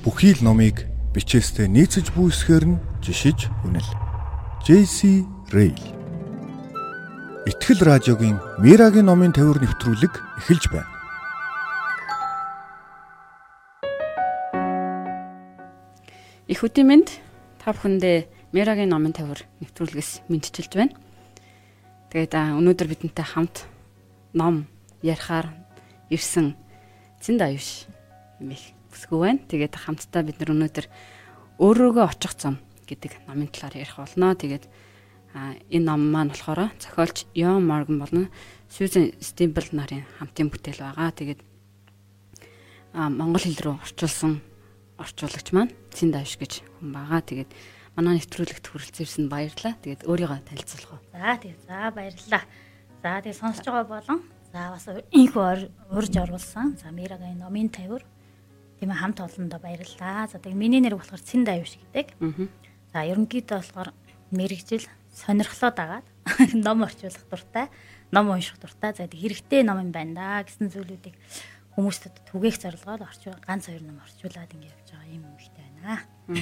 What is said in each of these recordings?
Бүхий л номыг бичээстэй нийцэж бүсгээр нь жишиж үнэл. JC Rail. Итгэл радиогийн Мирагийн номын тавир нэвтрүүлэг эхэлж байна. Их үдийн мэнд та бүхэндээ Мирагийн номын тавир нэвтрүүлгээс мэдчилж байна. Тэгээд өнөөдөр бидэнтэй хамт ном ярихаар ирсэн Цэнд Аюуш нэмэх бүсгүй байна. Тэгээд хамтдаа бид нар өнөөдөр өөрөөгөө очих зам гэдэг номын талаар ярих болно. Тэгээд энэ ном маань болохоор зохиолч Йон Морган болон Сьюзен Стимбл нарын хамтын бүтээл байгаа. Тэгээд монгол хэл рүү орчуулсан орчуулагч маань Цэнд Аюуш гэж хүн байгаа. Тэгээд манай нэвтрүүлэгт хүрэлцээрсэн баярлалаа. Тэгээд өөрийгөө танилцуулах уу. За баярлалаа. За тэгээд сонсож байгаа болон бас инхүү урьж оруулсан. За Мирагийн номын тавир тийм хамт олондоо баярлалаа. За тэгээд миний нэр болохоор Цэнд Аюуш гэдэг. За ерөнхийдөө болохоор мэрэгжил сонирхлоо дагаад ном орчуулах дуртай, ном унших дуртай. За тэгээд хэрэгтэй ном юм байна да гэсэн зүйлүүдийг хүмүүстд түгээх зорилгоор ганц хоёр ном орчуулад ингэ явж байгаа юм ихтэй байна.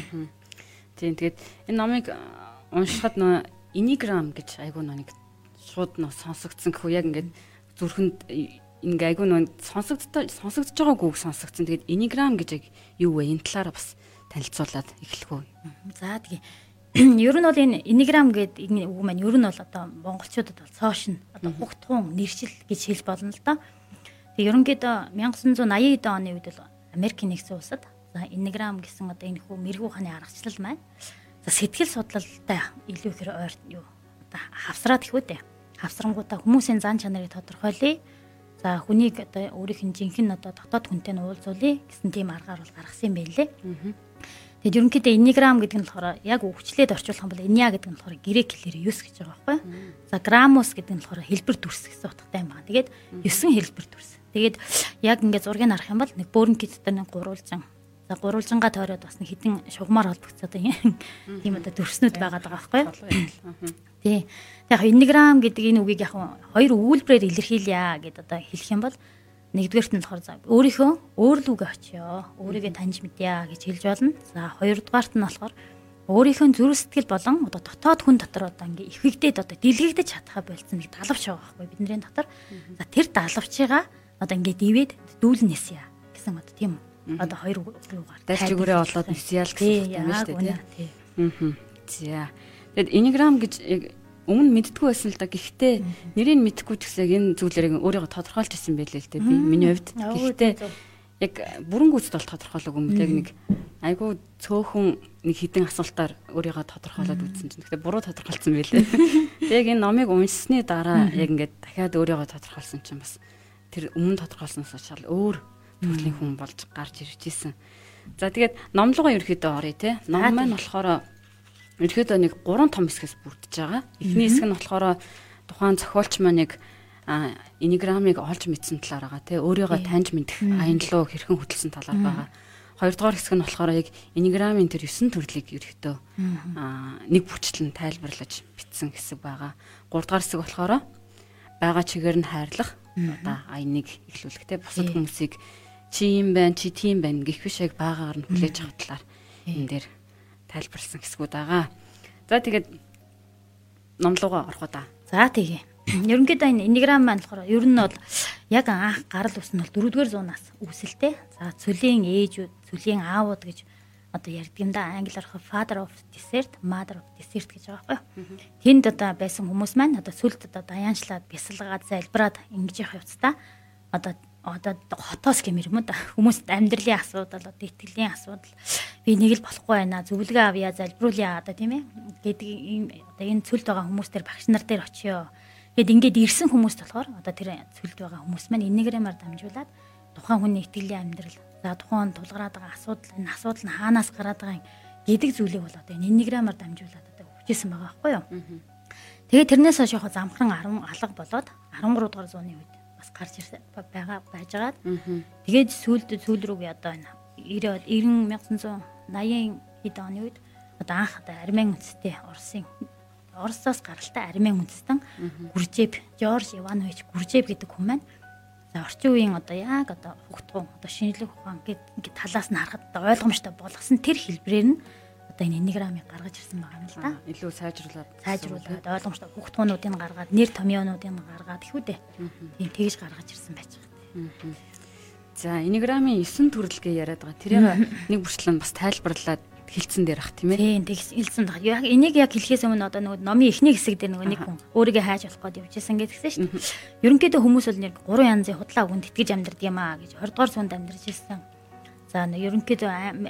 Тийм тэгээд энэ номыг уншихад нөө Enneagram гэж айгүй нэг шууд нөө сонсогдсон гэхүү яг ингээд зүрхэнд ингээ айгүй нөө сонсогдож байгаагүй сонсогдсон. Тэгээд Enneagram гэж яг юу вэ? Энэ талаараа бас танилцуулаад эхлэх үү. За тэгээ ер нь бол энэ Enneagram гэдэг үг маань ер нь бол одоо монголчуудад бол цоошин одоо хугтхуун нэршил гэж хэлж болно л доо. Тэгээ ерөнхийдөө 1980 оны үед бол Америкийн нэгдсэн улсад за Enneagram гэсэн одоо энэ хүү мэрэгүү ухааны аргачлал маань за сэтгэл судлалтай илүү ихээр ойр юу одоо хавсраад их үү. Хавсрангуудаа хүмүүсийн зан чанарыг тодорхойлъё. За хүнийг одоо өөрийнх нь жинхэнэ одоо дотоод хүнтэй нь уулзуулъя гэсэн тийм аргаар бол гаргасан юм байна лээ. Тэгээд ерөнхийдөө Enneagram гэдэг нь болохоор яг өвчлээд орчуулах юм бол Enya гэдэг нь болохоор грек хэлээр 9 гэж байгаа байхгүй. За Gramos гэдэг нь болохоор хэлбэр дүрс гэсэн утгатай юм байна. Тэгээд 9 хэлбэр дүрс. Тэгээд яг ингээд зургийг харах юм бол нэг бөөрн киттэй нэг гурвуулжин. За гурвуулжингаа тойроод бас нэг хідэн шугамар холбогдсон одоо тийм одоо дүрснүүд байгаад байгаа байхгүй. Тий. Яг Enneagram гэдэг энэ үгийг яг хоёр үйлбэрээр илэрхийлье гэд одоо хэлэх юм бол нэгдүгээрт нь болохоор за өөрийнхөө өөр лүгээ очиё. Өөрийгөө таньж мэдье гэж хэлж болно. За хоёрдугаарт нь болохоор өөрийнхөө зүрх сэтгэл болон одоо дотоод хүн дотор одоо ингээ ихвэгдээд одоо дэлгэгдэж чадхаа болцсон нэг далавч байгаа байхгүй бидний дотор. За тэр далавчгаа одоо ингээ дивэд дүүлнэсье гэсэн одоо тийм одоо хоёр үгээр дайчгүрээ олоод нисял гэсэн юм шүү дээ тий. За. Тэгэд Enneagram гэж өмнө мэддэггүй байсан л да. Гэхдээ нэрийг мэдэхгүй ч гэсэн энэ зүйлэрийг өөрийгөө тодорхойлж ирсэн байлээ л дээ. Би миний хувьд. Гэхдээ яг бүрэн гүйцэд бол тодорхойлоогүй юм. Яг нэг айгүй цөөхөн нэг хідэн асуултаар өөрийгөө тодорхойлоод үзсэн чинь. Гэхдээ буруу тодорхойлсон байлээ. Яг энэ номыг уншсны дараа яг ингээд дахиад өөрийгөө тодорхойлсон чинь бас тэр өмнө тодорхойлсноос шал өөр төрлийн хүн болж гарч ирж исэн. За тэгээд номлогоо ерөөхдөө оръё те. Ном маань болохоор ерөөхдөө нэг 3 том хэсгээс бүрдэж байгаа. Эхний хэсэг нь болохоор тухайн зохиолч маань яг Enneagram-ыг олж мэдсэн талаар байгаа те. Өөрийгөө таньж мэдэх аянлуу хэрхэн хөтөлсөн талаар байгаа. Хоёрдугаар хэсэг нь болохоор яг Enneagram-ын тэр 9 төрлийг ерөөхдөө нэг бүчлэн тайлбарлаж бичсэн хэсэг байгаа. Гуравдугаар хэсэг болохоор байгаа чигээр нь хайрлах одоо аяныг эхлүүлэх те. Бусад хүмүүсийг чи юм байна, чи тийм байна гэх биш яг байгаагаар нь хүлээж авах талаар энэ дээр тайлбарласан хэсгүүд байгаа. За тэгээд номлогоо орох уу да. За тэгээ. Ерөнхийдөө энэ Enneagram маань болохоор ер нь бол яг анх гарал үүснэ бол 4-р зуунаас үүсэлтэй. За цөлийн ээжүүд, цөлийн аавууд гэж одоо ярьдаг юм да. Англиар father of desert, mother of desert гэж байгаа байхгүй. Тэнд одоо байсан хүмүүс маань одоо сүлд одоо даянчлаад, бясалгаад, залбираад ингэж явах явцдаа одоо хотоос гэмээр юм да. Хүмүүст амьдралын асуудал, одоо итгэлийн асуудал би нэг л болохгүй байна. Зөвлөгөө авъя, залбируулъя одоо тийм ээ. Гэдэг одоо энэ цөлд байгаа хүмүүс төр багш нар дээр очиё. Гэт ингээд ирсэн хүмүүс болохоор одоо тэр цөлд байгаа хүмүүс маань Enneagram-аар дамжуулаад тухайн хүний итгэлийн амьдрал, за тухайн тулгараад байгаа асуудал, энэ асуудал нь хаанаас гараад байгаа гэдэг зүйлийг бол одоо энэ Enneagram-аар дамжуулаад одоо хүчээсэн байгаа байхгүй юу. Тэгээд тэрнээс хойш яг замхран 10 алга болоод 13 дугаар зууны үед бас гарч ирсэн байгаа байжгаад тэгээд сүүл рүүгээ одоо энэ 1980-ийн хэд оны үед одоо анх одоо Армен үндэстэй Оросоос гаралтай Армен үндэстэн Гүржэв Жорж Иванович Гүржэв гэдэг хүн маань За орчин үеийн одоо яг одоо хөгтгөн одоо шинжлэх ухаан ингээд талаас нь харахад одоо ойлгомжтой болгосон тэр хэлбэрээр нь одоо энэ эниграмыг гаргаж ирсэн байгаа юм л да. Илүү сайжруулад ойлгомжтой хөгтгөнүүдийг гаргаад нэр томьёонуудыг гаргаад их үү. Тийм тэгж гаргаж ирсэн байж байгаа. За эниграмын 9 төрөлгээ яриад байгаа. Тэрийг нэг бүрчлэн бас тайлбарлаад хэлсэн дээр ах тийм ээ. Тийм тэгс хэлсэн баг. Яг энийг яг хэлэхээс өмнө одоо нөгөө номын эхний хэсэг дээр нөгөө нэг хүн өөрийгөө хайж болох гээд явжсэн гэдгсэн шүү дээ. Ерөнхийдөө хүмүүс бол нэг 3 янзын худлаа үгэнд итгэж амьдардаг юм аа гэж 20 дугаар зуунд амьдарч ирсэн. За ерөнхийдөө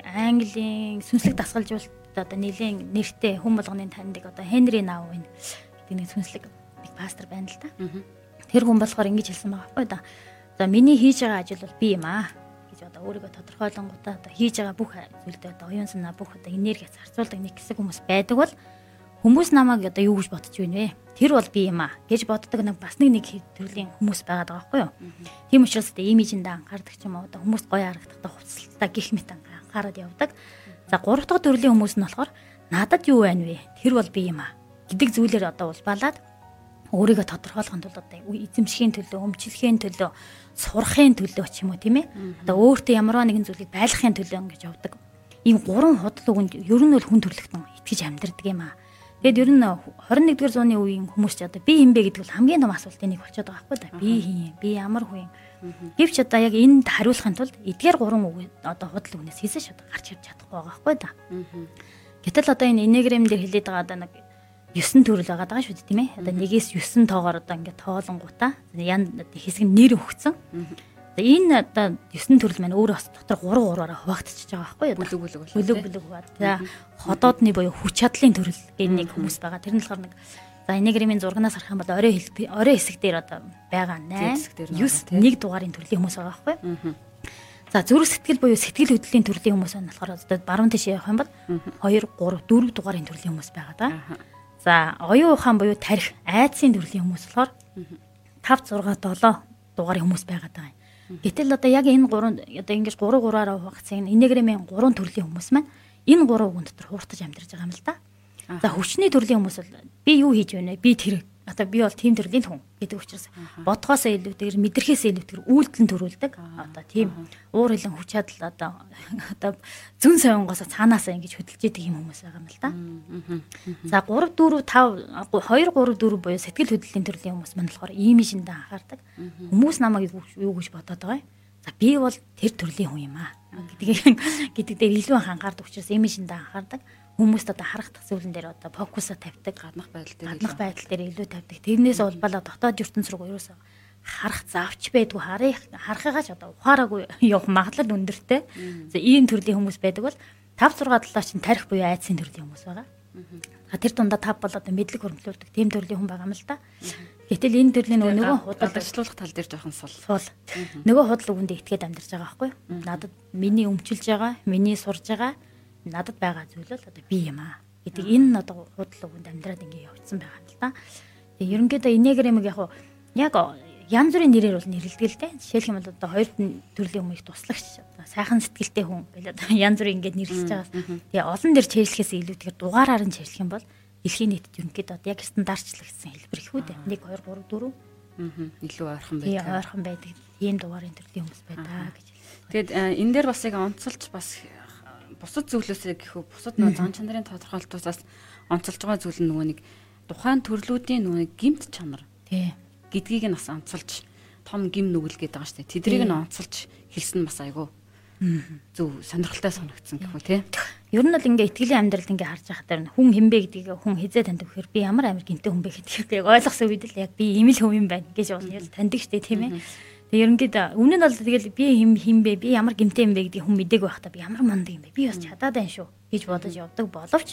Английн сүнслэг дасгалжуулалт одоо нэлийн нэртэй хүн болгоны таньдаг одоо Хенри Наувин гэдэг нэг сүнслэг нэг пастор байна л да. Тэр хүн болохоор ингэж хэлсэн байгаа байхгүй да. За миний хийж байгаа ажил бол би юм аа. Одоо өөрийгөө тодорхойлонгуудаа одоо хийж байгаа бүх зүйлдээ одоо оюун санаа бүх одоо энерги зарцуулдаг нэг хэсэг хүмүүс байдаг бол хүмүүс намайг одоо юу гэж бодож байна вэ? Тэр бол би юм аа гэж боддог нэг бас нэг төрлийн хүмүүс байгаад байгаа байхгүй юу? Тийм учраас одоо имижиндээ анхаардаг ч юм уу одоо хүмүүс гоё харагдахтаа хувцалтаа гих мэт анхаарад явдаг. За 3 дахь төрлийн хүмүүс нь болохоор надад юу байна вэ? Тэр бол би юм аа гэдэг зүйлээр одоо улбаалаад өөрийгөө тодорхойлохын тулд одоо эзэмшихийн төлөө, өмчлөхийн төлөө, сурахын төлөө ч юм уу тийм ээ. Одоо өөртөө ямарваа нэгэн зүйлийг байлгахын төлөө ингэж явдаг. Ийм 3 худал үгэнд ер нь бол хүн төрлөختөн итгэж амьдардаг юм аа. Тэгэд ер нь 21-р зууны үеийн хүмүүс ч одоо би юм бэ гэдэг бол хамгийн том асуултын нэг болчиход байгаа байхгүй да. Би хин, би ямар хүн. Гэвч одоо яг энд хариулахын тулд эдгээр 3 үг одоо худал үгнээс хийсэж одоо гарч ирж чадахгүй байгаа байхгүй да. Гэтэл одоо энэ энеграм дээр хэлээд байгаа одоо нэг 9 төрөл байгаа даа шүү дээ тийм ээ. Одоо 1-9 тоогоор одоо ингээд тоолонгуудаа ян хэсэг нь нэр өгсөн. Энэ одоо 9 төрөл маань өөрөө бас дотор 3-3-аараа хуваагдчихж байгаа байхгүй юу? Бүлэг байгаа. За ходоодны буюу хүч чадлын төрөл гэх нэг хүмүүс байгаа. Тэр нь болохоор нэг за энеграмын зургнаас харах юм бол орой хэсэг дээр одоо байгаа 8 9 1 дугаарын төрлийн хүмүүс байгаа байхгүй юу? За зүрх сэтгэл буюу сэтгэл хөдлөлийн төрлийн хүмүүс байна болохоор одоо баруун тийш явах юм бол 2 3 4 дугаарын төрлийн хүмүүс байгаа даа. За оюун ухаан буюу тарих айдсын төрлийн хүмүүс болохоор 5 6 7 дугаарын хүмүүс байгаад байгаа юм. Гэтэл одоо яг энэ 3 одоо ингэж 3-3-аараа хуваагдсан энеграмын 3 төрлийн хүмүүс маань энэ 3 үгэн дотор хууртаж амьдарч байгаа юм л да. За хүчний төрлийн хүмүүс бол би юу хийж байна вэ? Би тэр одоо би бол тийм төрлийн хүн гэдэг учраас бодгоосоо илүүтэйгээр мэдрэхээс илүүтэйгээр үйлдэл төрүүлдэг. Одоо тийм уур хилэн хүч чадал одоо зүн соёнгоосоо цаанаасаа ингэж хөдөлж идэг юм хүмүүс байгаа юм л да. За 3 4 5 2 3 4 буюу сэтгэл хөдлөлийн төрлийн хүмүүс маань болохоор имижиндээ анхаардаг. Хүмүүс намайг юу гэж бодоод байгаа юм? За би бол тэр төрлийн хүн юм аа гэдэг дээр илүү анхаардаг учраас имижиндээ анхаардаг. Хүмүүст одоо харах зүйлэн дээр одоо фокусаа тавьдаг, гаднах байдал дээр илүү тавьдаг. Тэрнээс улбалаа дотоод ертөнц рүү ерөөсөө харах завч байдгүй, харахыгаач одоо ухаараагүй явах магадлал өндөртэй. За ийм төрлийн хүмүүс байдаг бол 5 6 талаа чинь тарих буюу айдсын төрлийн хүмүүс байгаа. Тэр дундаа 5 бол одоо мэдлэг хөрвүүлдэг тийм төрлийн хүн байгаа юм л да. Гэтэл энэ төрлийн нөгөө худал ажилуулах тал дээр жоохон сул. Нөгөө худал үгэндээ итгээд амьдарч байгаа байхгүй юу? Надад миний өмчилж байгаа, миний сурж байгаа надад байгаа зүйл бол одоо би юм аа гэдэг энэ одоо худал үгэнд амьдраад ингэ явагдсан байгаа юм л да. Тэгээ ерөнхийдөө энеграмыг яг янз бүрийн нэрээр бол нэрлэдэг л дээ. Жишээлх юм бол одоо 2 төрлийн хүмүүс туслагч сайхан сэтгэлтэй хүн гэл одоо янз бүрийн ингэ нэрлэж байгаа. Тэгээ олон дээр чэйжлэхээс илүүтэйгээр дугаараар нь чэйжлэх юм бол дэлхийн нийтэд ерөнхийдөө одоо яг стандартчлагдсан хэлбэр их үү дээ. 1 2 3 4 илүү ойрхон байдаг. Ойрхон байдаг. Ийм дугаарын төрлийн хүмүүс байдаг гэж. Тэгээд энэ дээр бас яг онцолж бас бусад зүйлээсээ гэхүү бусад нөгөө зан чанарын тодорхойлолтоос онцолж байгаа зүйл нь нөгөө нэг тухайн төрлүүдийн нөгөө гимт чанар гэдгийг нь бас онцолж том гим нүгэл гэдэг байгаа шүү дээ. Тэдрийг нь онцолж хэлсэн бас айгүй зөв сонирхолтой санагдсан гэхүү тий. Ер нь бол ингээ итгэлийн амьдралд ингээ харж байхад хүн хинбэ гэдгийг хүн хизээ таньдаг гэхээр би ямар амар гинтэй хүн бэ гэдгийг яг ойлгосон үед л яг би ийм л хүн юм байна гэж бол яг таньдаг шүү дээ тийм ээ. Тэгээ ерөнхийдөө өмнө нь бол тэгэл би хинбэ би ямар гинтэй юм бэ гэдгийг хүн мдэггүй байхдаа би ямар мундаг юм бэ би бас чадаад байна шүү гэж бодож явдаг боловч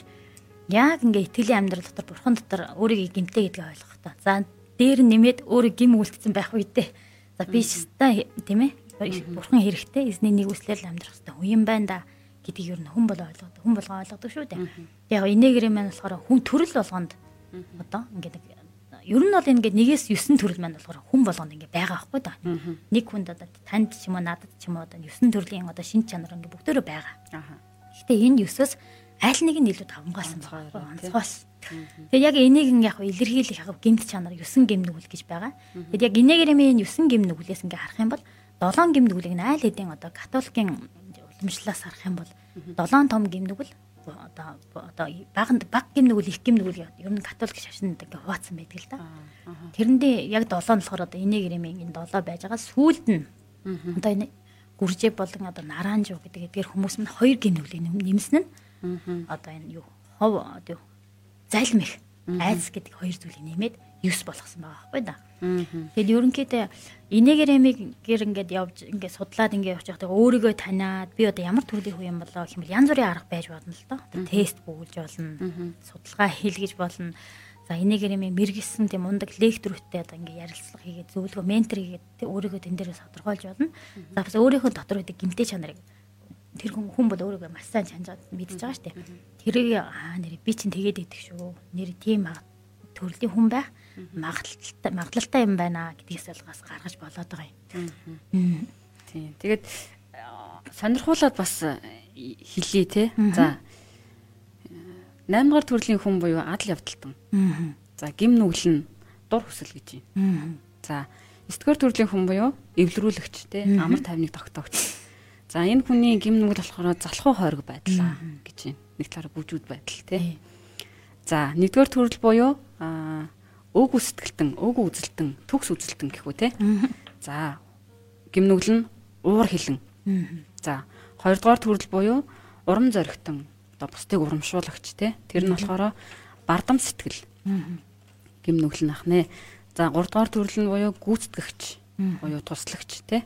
яг ингээ итгэлийн амьдрал дотор бурхан дотор өөрийгөө гинтэй гэдгийг ойлгохдоо за дээр нэмээд өөрийг гим үлдсэн байх үедээ за би шээ тийм ээ бурхан хэрэгтэй эзний нэг үслээр амьдрах хэрэгтэй хүн юм байна да гэдгийг ер нь хүн болгоо ойлгодог шүү дээ. Яг энеграм маань болохоор хүн төрөл болгонд одоо ингээ ер нь бол ингээд 1-9 төрөл маань болохоор хүн болгонд ингээ байгаа байхгүй да. Нэг хүнд одоо танд ч юм уу надад ч юм уу одоо 9 төрлийн одоо шинж чанар ингээ бүгдөө байгаа. Гэхдээ энэ 9-өөс аль нэг нь илүү давмгаалсан байгаа. Онцгоос. Тэгээд яг энийг яг илэрхийлэх яг гэмт чанар 9 гэмт нүгэл гэж байгаа. Тэгээд яг Эннеграмын 9 гэмт нүглээс ингээ харах юм бол 7 гэмт нүглийг аль хэдийн одоо католикийн уламжлалаас харах юм бол 7 том гэмт нүгэл одоо баг гэмт нүгэл их гэмт нүгэл ер нь католик шашинд ингээ хуваацсан байдаг л да. Тэрэндээ яг 7 нь болохоор одоо Эннеграмын энэ 7 байж байгаа. Сүүлд нь одоо энэ гүржээ болон одоо нараанжуу гэдэг эдгээр хүмүүс нь 2 гэмт нүглийг нэмсэн нь одоо энэ юу хов одоо залмих айц гэдэг 2 зүйлийг нэмээд 9 болгосон байгаа байхгүй да. Тэгэд ерөнхийдөө Эннеграмыг гэр ингээд явж ингээд судлаад ингээд явж байхдаа өөрийгөө таниад би одоо ямар төрлийн хүн юм болоо гэх юм бол янз бүрийн арга байж болно л доо. Тест бүүлж болно, судалгаа хийлгэж болно. За Эннеграмын мэргэсэн тийм ундаг лекторүүдтэй одоо ингээд ярилцлага хийгээд зөвлөгөө ментор хийгээд өөрийгөө тэн дээрээ тодорхойлж болно. За бас өөрийнхөө дотор үүдэг гэмтэй чанарыг тэр хүн бол өөрийгөө маш сайн чанжаад мэдж байгаа шүү дээ. Тэрийг нэр би чинь тэгээд идэх шүү. Нэр тийм төрлийн хүн байх магадлалтай юм байна гэдгээс ойлгоос гаргаж болоод байгаа юм. Тийм. Тэгээд сонирхуулаад бас хэлье те. За 8 дугаар төрлийн хүн буюу адал явдалтан. За гим нүгэл нь дур хүсэл гэж юм. За 9 дугаар төрлийн хүн буюу эвлэрүүлэгч те амар тайвныг тогтоогч. За энэ хүний гим нүгэл болохоор залхуу хойрог байдлаа гэж байна. Нэг талаараа бүжүүд байдал тий. За нэгдүгээр төрөл буюу өг үсэтгэлтэн, өг үзэлтэн, төгс үзэлтэн гэхүү тий. За гим нүгэл нь уур хилэн. За хоёрдугаар төрөл буюу урам зоригтон, одоо бусдыг урамшуулагч тий. Тэр нь болохоор бардам сэтгэл. Гим нүгэл нь ахнаа. За гуравдугаар төрөл нь буюу гүйцэтгэгч, буюу туслагч тий.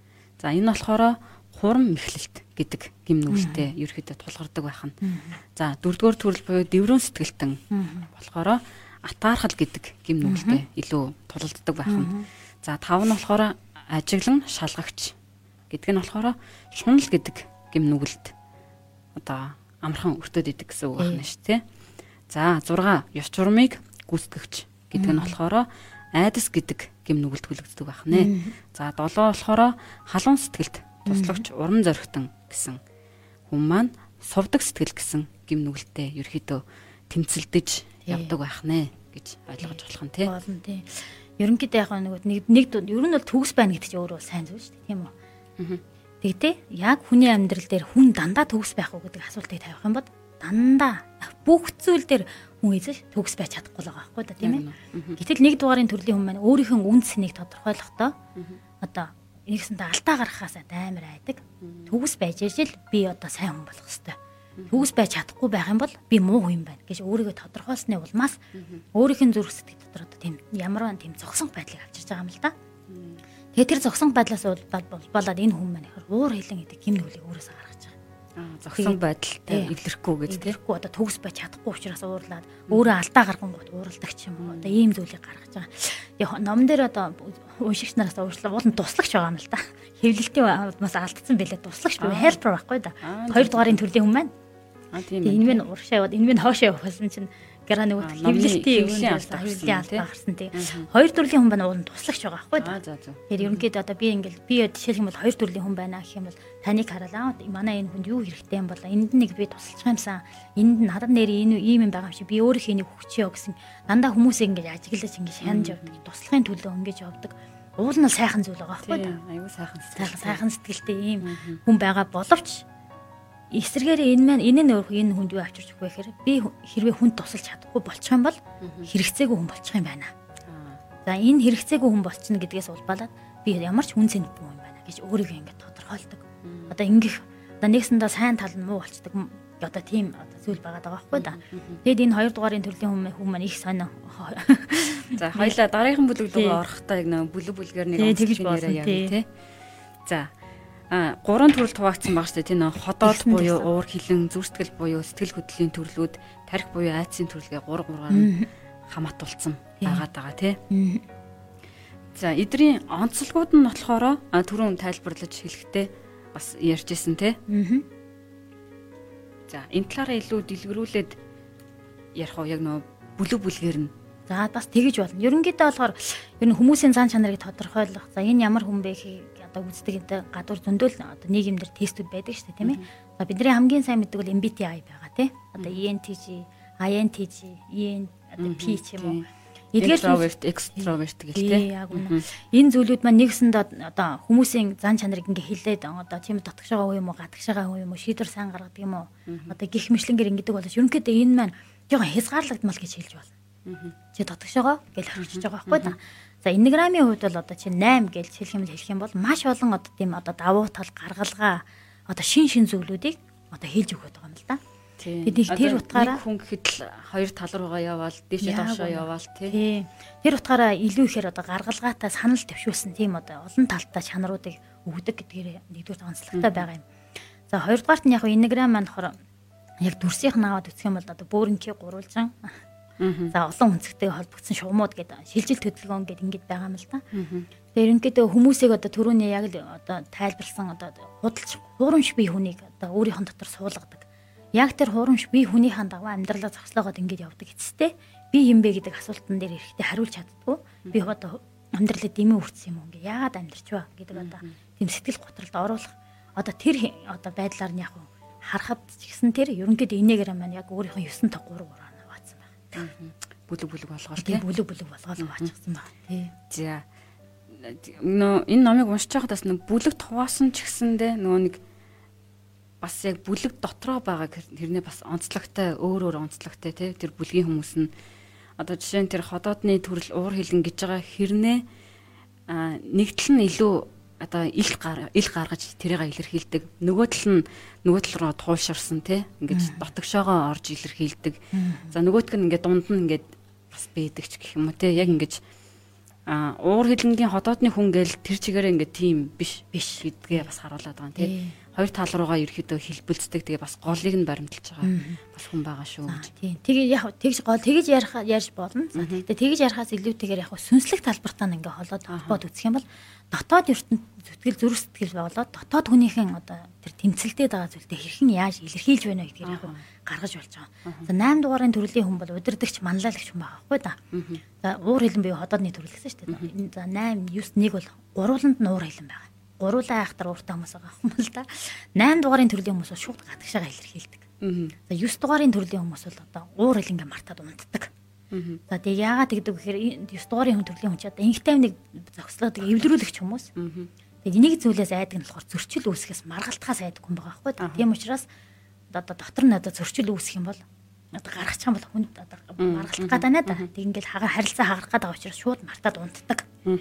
За энэ болохоор хурам мэхлэлт гэдэг гим нүгэлтэй ерөөхдөө тулгардаг байх нь. За дөрөвдүгээр төрөл буюу дэврэн сэтгэлтэн болохоор атаархал гэдэг гим нүгэлтэй илүү тулалддаг байх нь. За тав нь болохоор ажиглан шалгагч гэдэг нь болохоор шунал гэдэг гим нүгэлд одоо амархан өртөөд идэг гэсэн үг байна шүү дээ. За 6 ёс журмыг гүйцэтгэгч гэдэг нь болохоор айдас гэдэг гим нүгэлд хүлэгддэг байх нэ. За 7 болохоор халуун сэтгэлд туслагч урам зоригтон гэсэн хүн маань сувдаг сэтгэл гэсэн гим нүгэлтэй ерөөхдөө тэмцэлдэж явдаг байх нэ гэж ойлгож болох нь тий. Ерөнхийдөө яг нэг ер нь бол төгс байна гэдэг чинь өөрөө сайн зүйл шүү дээ тийм үү. Тэгтээ яг хүний амьдрал дээр хүн дандаа төгс байх уу гэдэг асуултыг тавих юм бол дандаа бүх зүйл дээр хүн эзэж төгс байж чадахгүй л байгаа байхгүй да тийм ээ. Гэтэл нэг дугаарын төрлийн хүн маань өөрийнхөө үн цэнийг тодорхойлохдоо одоо нэгсэндээ алдаа гаргахаас амар айдаг. Төгс байж иржэл би одоо сайн хүн болох хэвээр. Төгс байж чадахгүй байх юм бол би муу хүн байна гэж өөрийгөө тодорхойлсны улмаас өөрийнх нь зүрх сэтгэл дотор одоо тийм ямарваа тийм зогсон байдлыг авчирч байгаа юм л да. Тэгээд тэр зогсон байдлаас болоод энэ хүн маань ихэр уур хилэн гэдэг гим нүглийг өөрөөсөө гаргаж байгаа. Зогсон байдалтай илэрхгүй гэж тийм. Илэрхгүй одоо төгс байж чадахгүй учраас уурлаад өөрөө алдаа гаргангууд ууралдаг ч юм уу. Одоо ийм зүйлийг гаргаж байгаа. Яг номон дээр одоо уншигч нараас уурлаа уулын туслагч байгаа юм л да. Хэвлэлтийн улмаас алдсан байлээ туслагч буюу helper байхгүй да. 2 дугаарын төрлийн хүн маань. Тийм. Энэ мэн уршаа яваад энэ мэн хоошоо явуулсан чинь гара нөгөө хэвлэлтийн хэвлэлийн алдаа гарсан тийм. 2 төрлийн хүн байна уулын туслагч байгаа байхгүй да. Тэгэхээр ерөнхийдөө одоо би ингээл би жишээлх юм бол 2 төрлийн хүн байна гэх юм бол таныг хараад манай энэ хүнд юу хэрэгтэй юм бол энд нэг би тусалчих юмсан энд надад нэр ийм юм байгаа юм шиг би өөрөө энийг хүчиё гэсэн дандаа хүмүүсийг ингээд ажиглаж ингээд шанаж явдаг туслахын төлөө ингэж явдаг уул нь сайхан зүйл байгаа байхгүй да аюу сайхан сэтгэлтэй ийм хүн байгаа боловч эсэргээр энэ хүнд юу авчирч өгөх вэ гэхээр би хэрвээ хүнд тусалж чадахгүй болчих юм бол хэрэгцээгүй хүн болчих юм байна. За энэ хэрэгцээгүй хүн болчихно гэдгээс улбалаад би ямар ч хүн цэнэгүй юм байна гэж өөрийгөө ингээд тодорхойлдог. Одоо ингэх одоо нэгсэндээ сайн тал нь муу болцдог одоо тийм зүйл байгаа даа байхгүй да. Тэгэд энэ 2 дугаарын төрлийн хүн маань их сонио. За хоёлаа дараагийн бүлэг рүү орохдоо яг нэг бүлгээр нэг тэгж болно тий. За 3 төрөл хуваагдсан баг шүү дээ. Тийм ходоод буюу уур хилэн, зүрстгэл буюу сэтгэл хөдлөлийн төрлүүд, тарих буюу айдсын төрлөгээ 3-3-аар нь хамаатуулсан байгаа тий. За эдрийн онцлогууд нь болохоор түрүүн тайлбарлаж хэлэхдээ бас ярьжсэн тий. За энэ талаараа илүү дэлгэрүүлээд ярих уу яг нөө бүлгээр нь. За бас тэгэж болно. Ерөнхийдөө болохоор ер нь хүмүүсийн зан чанарыг тодорхойлох. За энэ ямар хүн бэ одоо үздэг энэ гадуур зөндөл одоо нийгэмдэр тестүүд байдаг шүү дээ тийм ээ. За бидний хамгийн сайн мэддэг бол MBTI байгаа тий. Одоо ENTJ, INTJ, ENP ч юм уу. Introvert, extrovert гэх тий. Яг үнэ. Энэ зүйлүүд маань нэгсэнд одоо хүмүүсийн зан чанарыг ингээ хилээд одоо тийм дотгошоо юм уу, гадагшаага юм уу, шийдвэр сайн гаргадаг юм уу. Одоо гих мэтлэнгээр ингэдэг болооч ерөнхийдөө энэ маань жоохон хязгаарлагдмал гэж хэлж байна. Чи дотгошоогоо гэж харчиж байгаа байхгүй да. За эннеграмын хувьд бол одоо чи 8 гэж хэлэх юм бол маш олон одоо тийм одоо давуу тал гаргалгаа одоо шин зүйлүүдийг одоо хэлж өгöd байгаа юм л да. Тэгээд тэр утгаараа хүн гэхэд л хоёр тал руугаа яваал, дээшээ доошоо яваал тий. Тэр утгаараа илүү ихээр одоо гаргалгаатай санал төвшүүлсэн тийм одоо олон талтай чанаруудыг өгдөг гэдгээр нэгдүгээр онцлогтой байгаа юм. За хоёрдугаарт нь яг эннеграм маань болохоор яг дүрсийнх нь аваад үсэх юм бол одоо бөөринкийг гурвалжин. За олон үнцгтэй холбогдсон шугамуд гэдэг шилжил хөдөлгөөн гэдэг ингэж байгаа юм л да. Тэр ерөнхийдөө хүмүүсийг одоо түрүүний яг л одоо тайлбарлсан одоо худалч хуурамч бие хүнийг одоо өөрийнх нь дотор суулгадаг. Яг тэр хуурамч бие хүнийхэн дагуу амьдралаа зогслоогоод ингэж явдаг эцэстээ би юм бэ гэдэг асуултан дээр эрэхтэй хариулж чаддгүй. Би одоо амьдралаа дэмэн үрцсэн юм уу ингээ яагаад амьдрч вэ гэдэг одоо тийм сэтгэл готролд оруулах одоо тэр одоо байдлаар нь яг харахад ч гэсэн тэр ерөнхийдөө энеграм маань яг өөрийнх нь 9 тог 3 ваацсан байна. Бүлэг болгоол тий. Бүлэг болгоол ваачсан байна тий. За энэ номыг уншиж байхад бас нэг бүлэг туваасан ч гэсэндээ нөгөө нэг бас яг бүлэг дотроо байгаа тэрнээ бас онцлогтой өөр онцлогтой тий тэр бүлгийн хүмүүс нь одоо жишээ нь тэр ходоодны төрөл уур хилэн гэж байгаа хэрнээ нэгдэл нь илүү одоо ил гаргаж тэрийг илэрхийлдэг нөгөө тал руу туушарсан тий ингэж дотгошоогоо орж илэрхийлдэг за нөгөөтг нь ингээд дунд нь ингээд бас бэдэг ч гэх юм уу тий яг ингэж уур хилэнгийн ходоодны хүн гээл тэр чигээрээ ингээд тийм биш гэдгээ бас харуулад байгаа тий хоёр тал руугаа ерөөхдөө хэлбэлцдэг тэгээ бас голыг нь баримталж байгаа бас хүн байгаа шүү гэж. Тийм. Тэгээ яг тэгж гол тэгж ярьж болно. За тэгтээ тэгж ярихаас илүүтэйгээр яг сүнслэг талбартаа ингээ холбоод үзэх юм бол дотоод ертөнд зүтгэл зүрх сэтгэл болоод дотоод хүнийхэн одоо тэр тэмцэлтэд байгаа зүйлдээ хэрхэн яаж илэрхийлж байна гэдгийг яг гаргаж болж байгаа. За 8 дугаарын төрлийн хүн бол удирдахч манлайлагч хүн байгаа байхгүй да. За уур хилэн буюу ходоодны төрөл гэсэн шүү дээ. За 8 9 1 бол гурвууланд нь уур хилэн байгаа. Гуруулаа айхтар ууртай хүмүүс байгаа юм л да. 8 дугаарын төрлийн хүмүүс бол шууд гадагшаага илэрхийлдэг. За 9 дугаарын төрлийн хүмүүс бол одоо уур хилэнгээ мартаад унтдаг. За тэг яагаад тэгдэг гэхээр 9 дугаарын хүн төрлийн хүн ч одоо инх тайвныг зогслоод эвлэрүүлэгч хүмүүс. Тэг энийг зүйлээс айдаг нь болохоор зөрчил үүсгэхээс маргалтахаас айдаг хүн байгаа байхгүй. Тийм учраас одоо дотор нь одоо зөрчил үүсэх юм бол одоо гаргачих юм бол хүнд одоо маргалах гэдэг байна да. Тэг ингээл харилцаа хагарах гэдэг учраас шууд мартаад унтдаг.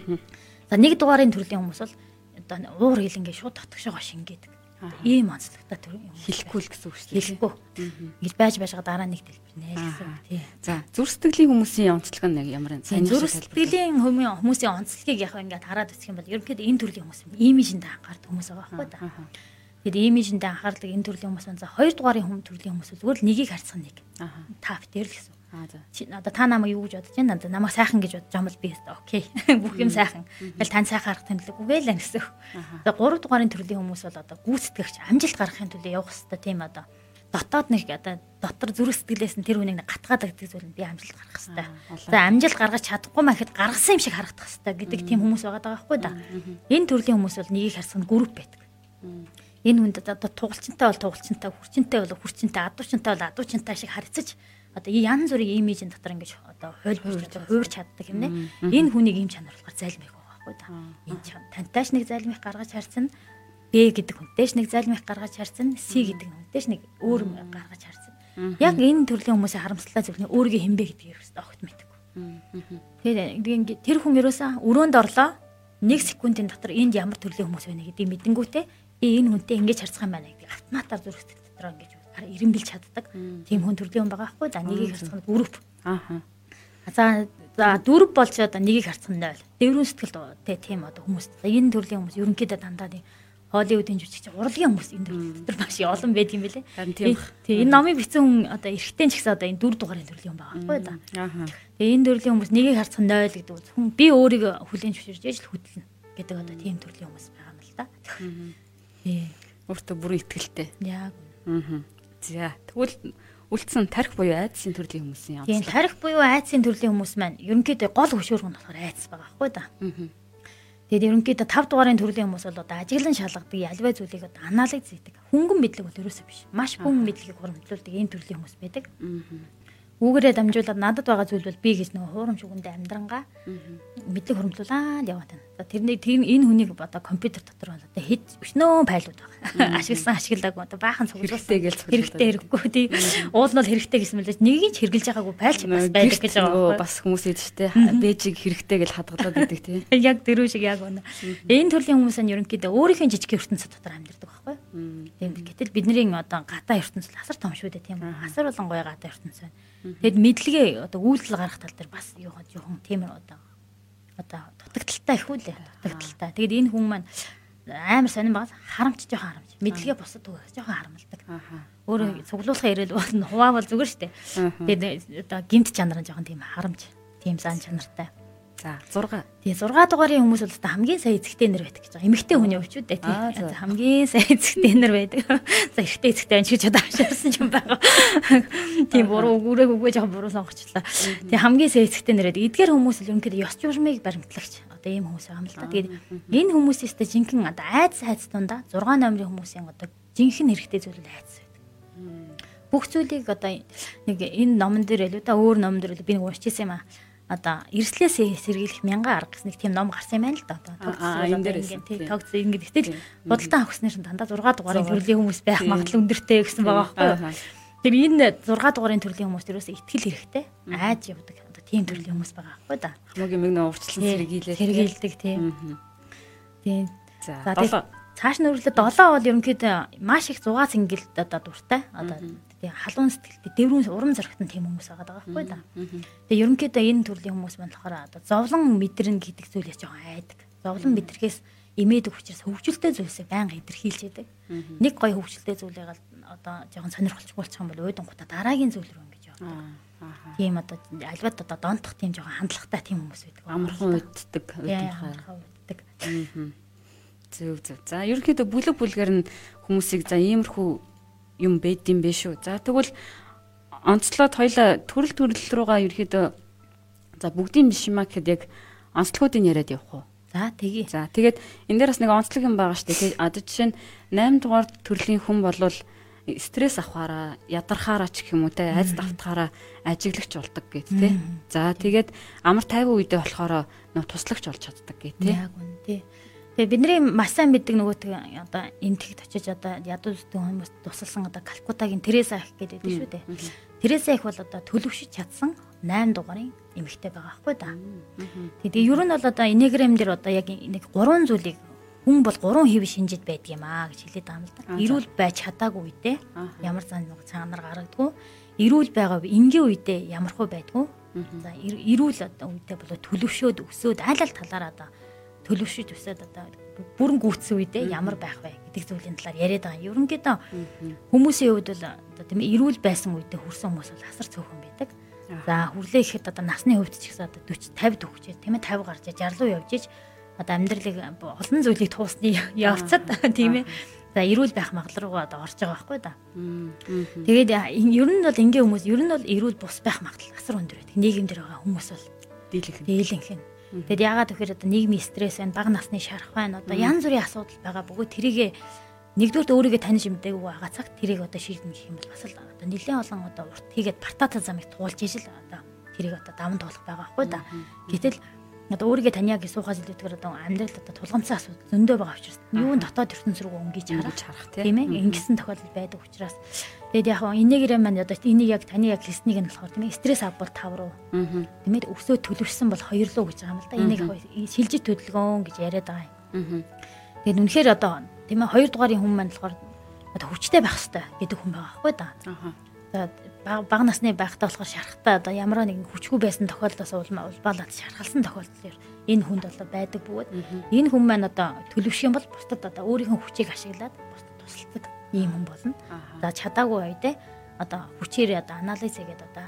За 1 дугаарын төрлийн хүмүүс бол одоо уур хилэнгээ шууд дотгошоогоо шингээдэг. Ийм онцлогтой төр юм. Хэлэхгүй л гэсэн үг шүү дээ. Хэлэхгүй. Ингэж байж байгаа дараа нэг дэлбэрнэ гэсэн үг тий. За зүрх сэтгэлийн хүмүүсийн онцлог нь ямар сайн зүрх сэтгэлийн хүмүүсийн онцлогийг яг ингээд хараад үзэх юм бол ерөнхийдөө энэ төрлийн хүмүүс имижэнд анхаардаг хүмүүс байгаа байхгүй да. Тэгээд имижэнд анхаардаг энэ төрлийн хүмүүс за 2 дугаарын хүн төрлийн хүмүүс зүгээр л нэгийг харьцах нэг. Тав дээр л гэсэн. Одоо та намайг юу гэж бодож байна? Одоо намайг сайхан гэж бодож байгаа бол би окей. Бүх юм сайхан. Тэгэл тань сайхан харах тэмдэг үгүй л гэсэн. За 3 дугаарын төрлийн хүмүүс бол одоо гүйцэтгэгч амжилт гаргахын төлөө явах хэрэгтэй тийм одоо дотоод нэг одоо дотор зүрх сэтгэлээс нь тэр хүнийг гатгаад гэдэг зүйл нь би амжилт гаргах хэрэгтэй. За амжилт гаргаж чадахгүй маа гэхэд гаргасан юм шиг харагдах хэрэгтэй гэдэг тийм хүмүүс байгаа байхгүй да. Энэ төрлийн хүмүүс бол нэгийг харсан групп байдаг. Энэ хүнд одоо тугалчинтай бол тугалчинтай, хүрчинтэй бол хүрчинтэй, адуучинтай бол адуучинтай шиг харьцаж одоо янз бүрийн имижийн дотор ингэж одоо хуурч чаддаг юм нэ. Энэ хүнийг ийм чанар болохоор зайлмих байгаа байхгүй да. Энэ тантайш нэг зайлмих гаргаж харсан, Б гэдэг хүнтэйш нэг зайлмих гаргаж харсан, С гэдэг хүнтэйш нэг өөр гаргаж харсан. Яг энэ төрлийн хүмүүсийн харамсалтай зүйлний өөрийгөө хэмбэ гэдгийг ерөөсөө огт мэдгүй. Тэгээд тэр хүн ерөөсөө өрөөнд орлоо 1 секундын дотор энд ямар төрлийн хүмүүс байна гэдгийг мэдэнгүүтээ энэ хүнтэй ингэж харцах юм байна гэдэг автоматар зүрх сэтгэл дотор ингэж эренбилж чаддаг. Тийм хүн төрлийн хүн байгаа байхгүй да. Нэгийг харцах нь групп. За дөрв болж одоо нэгийг харцах нь 0. Дэврэн сэтгэл тийм одоо хүмүүс. Энэ төрлийн хүмүүс ерөнхийдөө дандаа Холливуудын жүжигч урлагийн хүмүүс энэ төр маш олон байдаг юм билэ. Тийм энэ номыг бичсэн хүн одоо эрэгтэй ч гэсэн одоо энэ 4 дугаарын төрлийн хүн байгаа байхгүй да. Тэгээ энэ төрлийн хүмүүс нэгийг харцах 0 гэдэг үг. Хүн би өөрийгөө хүлээн зөвшөөрж ээж л хөдлөнө гэдэг одоо тийм төрлийн хүмүүс байгаа юм л да. Өөртөө бүрэн итгэлтэй. Яг. За тэгвэл үлдсэн тарих буюу айдсын төрлийн хүмүүсийн онцлог. Тийм тарих буюу айдсын төрлийн хүмүүс маань ерөнхийдөө гол хөшөөрөх нь болохоор айдас байгаа байхгүй да. Тэгээд ерөнхийдөө 5 дугаарын төрлийн хүмүүс бол одоо ажиглан шалгадаг альва зүйлийг одоо анализ хийдэг. Хөнгөн мэдлэг бол ерөөсөө биш. Маш хүн мэдлэгийг хуримтлуулдаг энэ төрлийн хүмүүс байдаг. Үүгээрээ дамжуулаад надад байгаа зүйл бол би гэж нөгөө хуурамч үгэндээ амьдрангаа мэдлэг хуримтлуулаад яваад байна. За тэрний энэ хүнийг одоо компьютер дотор бол одоо хэд өчнөө файлууд байгаа. Ашиглаагүй одоо баахан цуглуулсан хэрэгтэй хэрэггүй тий. Уул нь бол хэрэгтэй гэсэн мэлээ нэгийг ч хэрглэж байгаагүй файлч бас байдаг гэж байгаа. Бас хүмүүс ийд штэ бэжиг хэрэгтэй гэж хадгалаад байдаг тий. Яг дөрөв шиг яг үнэ. Энэ төрлийн хүмүүс нь ерөнхийдөө өөрийнхөө жижиг ертөнцид дотор амьдардаг байхгүй. Тийм гэтэл бидний одоо гадаа ертөнцид асар том шүү дээ тийм үү. Асар болон гоё гадаа ертөнц байна. Тэгэд мэдлэгээ одоо үйлдэл гаргах тал дээр бас жоохон тийм одоо дутагдaltaй их үлээ дутагдaltaй. Тэгэд энэ хүн маань амар сонирн байгаа харамч жоохон харамч. Мэдлэгээ босод түгээс жоохон харамлдаг. Өөрөө цуглуулах ирэл болно. Хуваа бол зүгээр шүү дээ. Тэгэд одоо гимт чанар нь жоохон тийм харамч, тийм зан чанартай. За 6. Тэгээ 6 дугаарын хүмүүс бол хамгийн сайн эзэгтэй нэр байдаг гэж байгаа. Эмэгтэй хүний хувьд дээ тийм. Хамгийн сайн эзэгтэй нэр байдаг. За эрэгтэй эзэгтэй байна ч гэж одоо авширсан юм байгаа. Тийм буруу үгүйгээ жоохон буруу сонгочлаа. Тэгээ хамгийн сайн эзэгтэй нэр байдаг. Эдгээр хүмүүс л ерөнхийдөө ёс журмыг баримтлагч. Одоо ийм хүмүүс байгаа юм л та. Тэгээд энэ хүмүүсээс тэ жинхэнэ одоо айц тундаа 6 номерын хүмүүсийн одоо жинхэнэ хэрэгтэй зүйл айц байдаг. Бүх зүйлийг одоо нэг энэ номон дээр л да өөр номон дээр л би нэг уншижсэн юм аа. Одоо эрслээс сэргийлэх 1000 арга гэсэн нэг тийм ном гарсан юм байна л да. Энэ дээр тогц ингэж гэтэл бодолтой авах гэснээр дандаа 6 дугаарын төрлийн хүмүүс байх магадлал өндөртэй гэсэн байгаа байхгүй юу. Тэр энэ 6 дугаарын төрлийн хүмүүс ерөөсөө итгэл хэрэгтэй. Айж явдаг. Одоо тийм төрлийн хүмүүс байгаа байхгүй да. Хамгийн мэгнэ уурчлан сэргийлдэг тийм. Тийм. За цааш нь өөрөлдөө 7 бол ерөнхийдөө маш их 6 цэнгэлд одоо дуртай. Одоо тийм халуун сэтгэлтэй дэврүүн урам зоригтон тийм хүмүүс байгаа байхгүй да. Тэгээ ерөнхийдөө энэ төрлийн хүмүүс маань болохоор одоо зовлон мэдрэн гэдэг зүйлээс жоохон айдаг. Зовлон мэдрэхээс имээдэг учраас хөвгчлөлтэй зүйлсээ байнга илэрхийлж яадаг. Нэг гоё хөвгчлөлтэй зүйлийг одоо жоохон сонирхолтой болчих юм бол уйдан гутаа дараагийн зүйл рүү ингэж явдаг. Тийм одоо альбат одоо донтох тийм жоохон хандлагатай тийм хүмүүс байдаг. Амархан уйддаг, уйддаг. Зөв. За ерөнхийдөө бүлэг бүлгээр нь хүмүүсийг за иймэрхүү юм байдсан бэ шүү. За тэгвэл онцлоод хоёлаа төрөл рүүгээ ерөнхийдөө за бүгдийн биш юмаа гэхэд яг онцлогуудыг яриад явах уу? За тэгье. За тэгээд энэ дээр бас нэг онцлог юм байгаа шүү дээ. Одоо жишээ нь 8 дугаар төрлийн хүн болвол стресс авахаараа, ядархаараа ч гэх юм уу те айц давтахаараа ажиглагч болдог гэд те. За тэгээд амар тайван үедээ болохоор нөө туслагч болж чаддаг гэд те. Яг үнэ тий. Тэгээ бидний маш сайн мэддэг нөгөө одоо энтэгт очиж одоо ядуу хүмүүс тусалсан одоо Калкутагийн Тереса их гэдэг шүү дээ. Тереса их бол одоо төлөвшөж чадсан 8 дугаарын эмэгтэй байгаа байхгүй да. Тэгээ ер нь бол одоо Enneagram дээр одоо яг нэг 3 зүйлийг хүн бол 3 хэв шинжид байдаг юм аа гэж хэлээд байгаа юм л да. Эрүүл байж чадаагүй үедээ ямар цаанаар гаргадгүй, эрүүл байгаа энгийн үедээ ямархуу байдгүй. За эрүүл одоо үедээ бол төлөвшөөд өсөөд аль талаараа одоо төлөвшөж өсөөд одоо бүрэн гүйцсэн үедээ ямар байх вэ гэдэг зүйлийн талаар яриад байгаа. Ерөнхийдөө хүмүүсийн хувьд бол одоо тийм эрүүл байсан үедээ хүрсэн хүмүүс бол асар цөөхөн байдаг. За хүрлээ ихэд одоо насны хувьд ч гэсэн одоо 40 50 төгчээ тийм ээ 50 гарч 60 руу явж иж одоо амьдралыг олон зүйлийг туусны явцад тийм ээ. За эрүүл байх магадлал руу одоо орж байгаа байхгүй да. Тэгээд ер нь бол ингийн хүмүүс ер нь бол эрүүл бус байх магадлал асар өндөр байдаг. Нийгэмдэр байгаа хүмүүс бол дийлэнх нь. Тэгэд яагаад гэхээр одоо нийгмийн стресс байна, бага насны шарах байна. Одоо янз бүрийн асуудал байгаа. Бөгөөд тэрийг нэгдүгээр өөрийгөө таних юмдаагүй байгаа цагт тэрийг одоо шийднэ гэх юм бол бас л одоо нэлээд олон одоо урт хийгээд партата замыг туулж ижил одоо тэрийг одоо даван туулах байгаа байхгүй да. Гэтэл одоо өөрийгөө таниа гэж суухаас илүүтэйгээр одоо амьдралд одоо тулгамцсан асуудал зөндөө байгаа учраас юу дотоод ертөнц рүү өнгөж харах тийм ээ ингэсэн тохиолдол байдаг учраас тэгээд яг Enneagram маань одоо энийг яг таны яг хэлснийг нь болохоор тийм ээ стресс авбал 5 руу тийм ээ өсөө төлөвшсөн бол 2 руу гэж байгаа юм л да. Энийг шилжиж төлөвлөгөөн гэж яриад байгаа юм. Тэгээд үнэхээр одоо тийм ээ 2 дугаарын хүн маань болохоор одоо хүчтэй байх хэрэгтэй гэдэг хүн байгаа байхгүй да. За бага насны байхтаа болохоор шарахтаа одоо ямар нэгэн хүчгүй байсан тохиолдолоос улбаалаад шархалсан тохиолдол энэ хүнд бол байдаг бөгөөд энэ хүн маань одоо төлөвшөх юм бол бусдад одоо өөрийнхөө хүчийг ашиглаад бусдад тусалдаг ийм хүн болно. За чадаагүй үедээ одоо хүчээр одоо анализ хийгээд одоо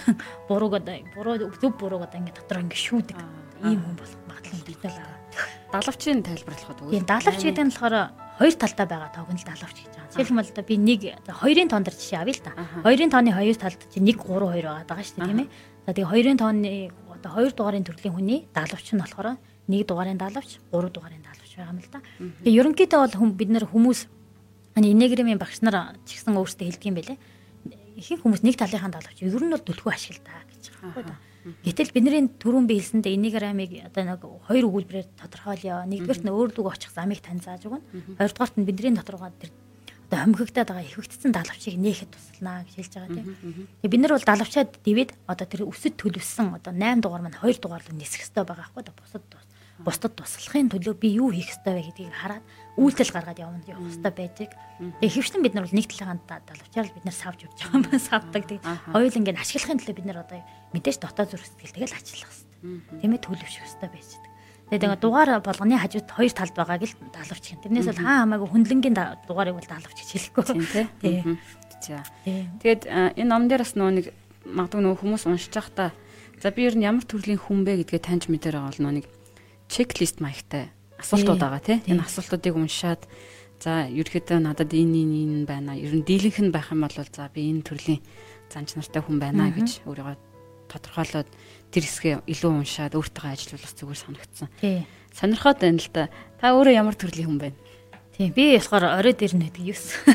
буруу зөв бурууг одоо ингэ дотор ингэ шүүдэг ийм хүн болох магадлал өндөрлөө байгаа. Далавчийн тайлбарлахад үгүй. Тийм далавч гэдэг нь болохоор хоёр талтай байгаа тогнол далавч гэж байгаа. Жишээлбэл одоо би нэг хоёрын тоон дээр жишээ авъя л да. Хоёрын тооны хоёр талд чинь 1 3 2 байгаа шүү дээ тийм ээ. За тэгээ хоёрын тооны одоо 2 дугаарын төрлийн хүний далавч нь болохоор 1 дугаарын даалгавч, 3 дугаарын даалгавч байгаа юм л да. Тэгээ ерөнхийдөө бол бид нар хүмүүс Enneagram-ийн багш нар ч гэсэн өөрсдөө хэлдэг юм байлээ. Ихэнх хүмүүс нэг талынхаа даалгавч ер нь бол түлхүү ашигладаг гэж байгаа байхгүй да. Гэтэл бидний түрүүн би хэлсэндээ Enneagram-ыг одоо нэг хоёр өгүүлбэрээр тодорхойлё. Нэгдүгээрт нь өөр лүг очих замыг тань зааж өгнө. Хоёрдугаарт нь бидний доторгоо тэр одоо хомхигдаад байгаа ихвэгдсэн даалгавчийг нээхэд туслана гэж хэлж байгаа тийм. Тэгээ бид нар бол даалгавчаад дэвээд одоо тэр өсөд төлөвсөн одоо 8 дугаар маань 2 дугаар руу нисэх хэрэгтэй байгаа байхгүй да. Бусдад туслахын төлөө би юу хийх хэрэгтэй вэ гэдгийг хараад үйлдэл гаргаад явах хэрэгтэй байдаг. Тэгээ хөвчлэн бид нар бол нэг талынхаа даалгавчаар бид нар савж өгч байгаа юм савдаг. Тэгээ хоёулангийн ашиглахын төлөө бид нар одоо мэдээж дотоод зүрх сэтгэл тэгэл ажиллах хэрэгтэй. Тийм ээ төлөвшөх хэрэгтэй байж байгаа. Тэгээд дугаар болгоны хажууд хоёр талд байгааг л даалгавч гэн. Тэрнээс бол хаа хамаагүй хүндлэнгийн дугаарыг бол даалгавч гэж хэлэхгүй. Тийм. За. Тэгээд энэ ном дээр бас нэг магадгүй нөгөө хүмүүс уншиж байхдаа за би ер нь ямар төрлийн хүн бэ гэдгээ таньж мэдээр байгаа бол нэг чеклист маягтай асуултууд байгаа тийм. Энэ асуултуудыг уншаад за ерөөхдөө надад энэ байна. Ер нь дийлэнх нь байх юм бол за би энэ төрлийн занч нартай хүн байна гэж өөрийгөө тодорхойлоод тэр хэсгээ илүү уншаад өөртөө ажиллах зүгээр санагдсан. Тийм. Сонирхоод байна л да. Та өөрөө ямар төрлийн хүн байна? Тийм. Би болохоор орой дээр нь байдаг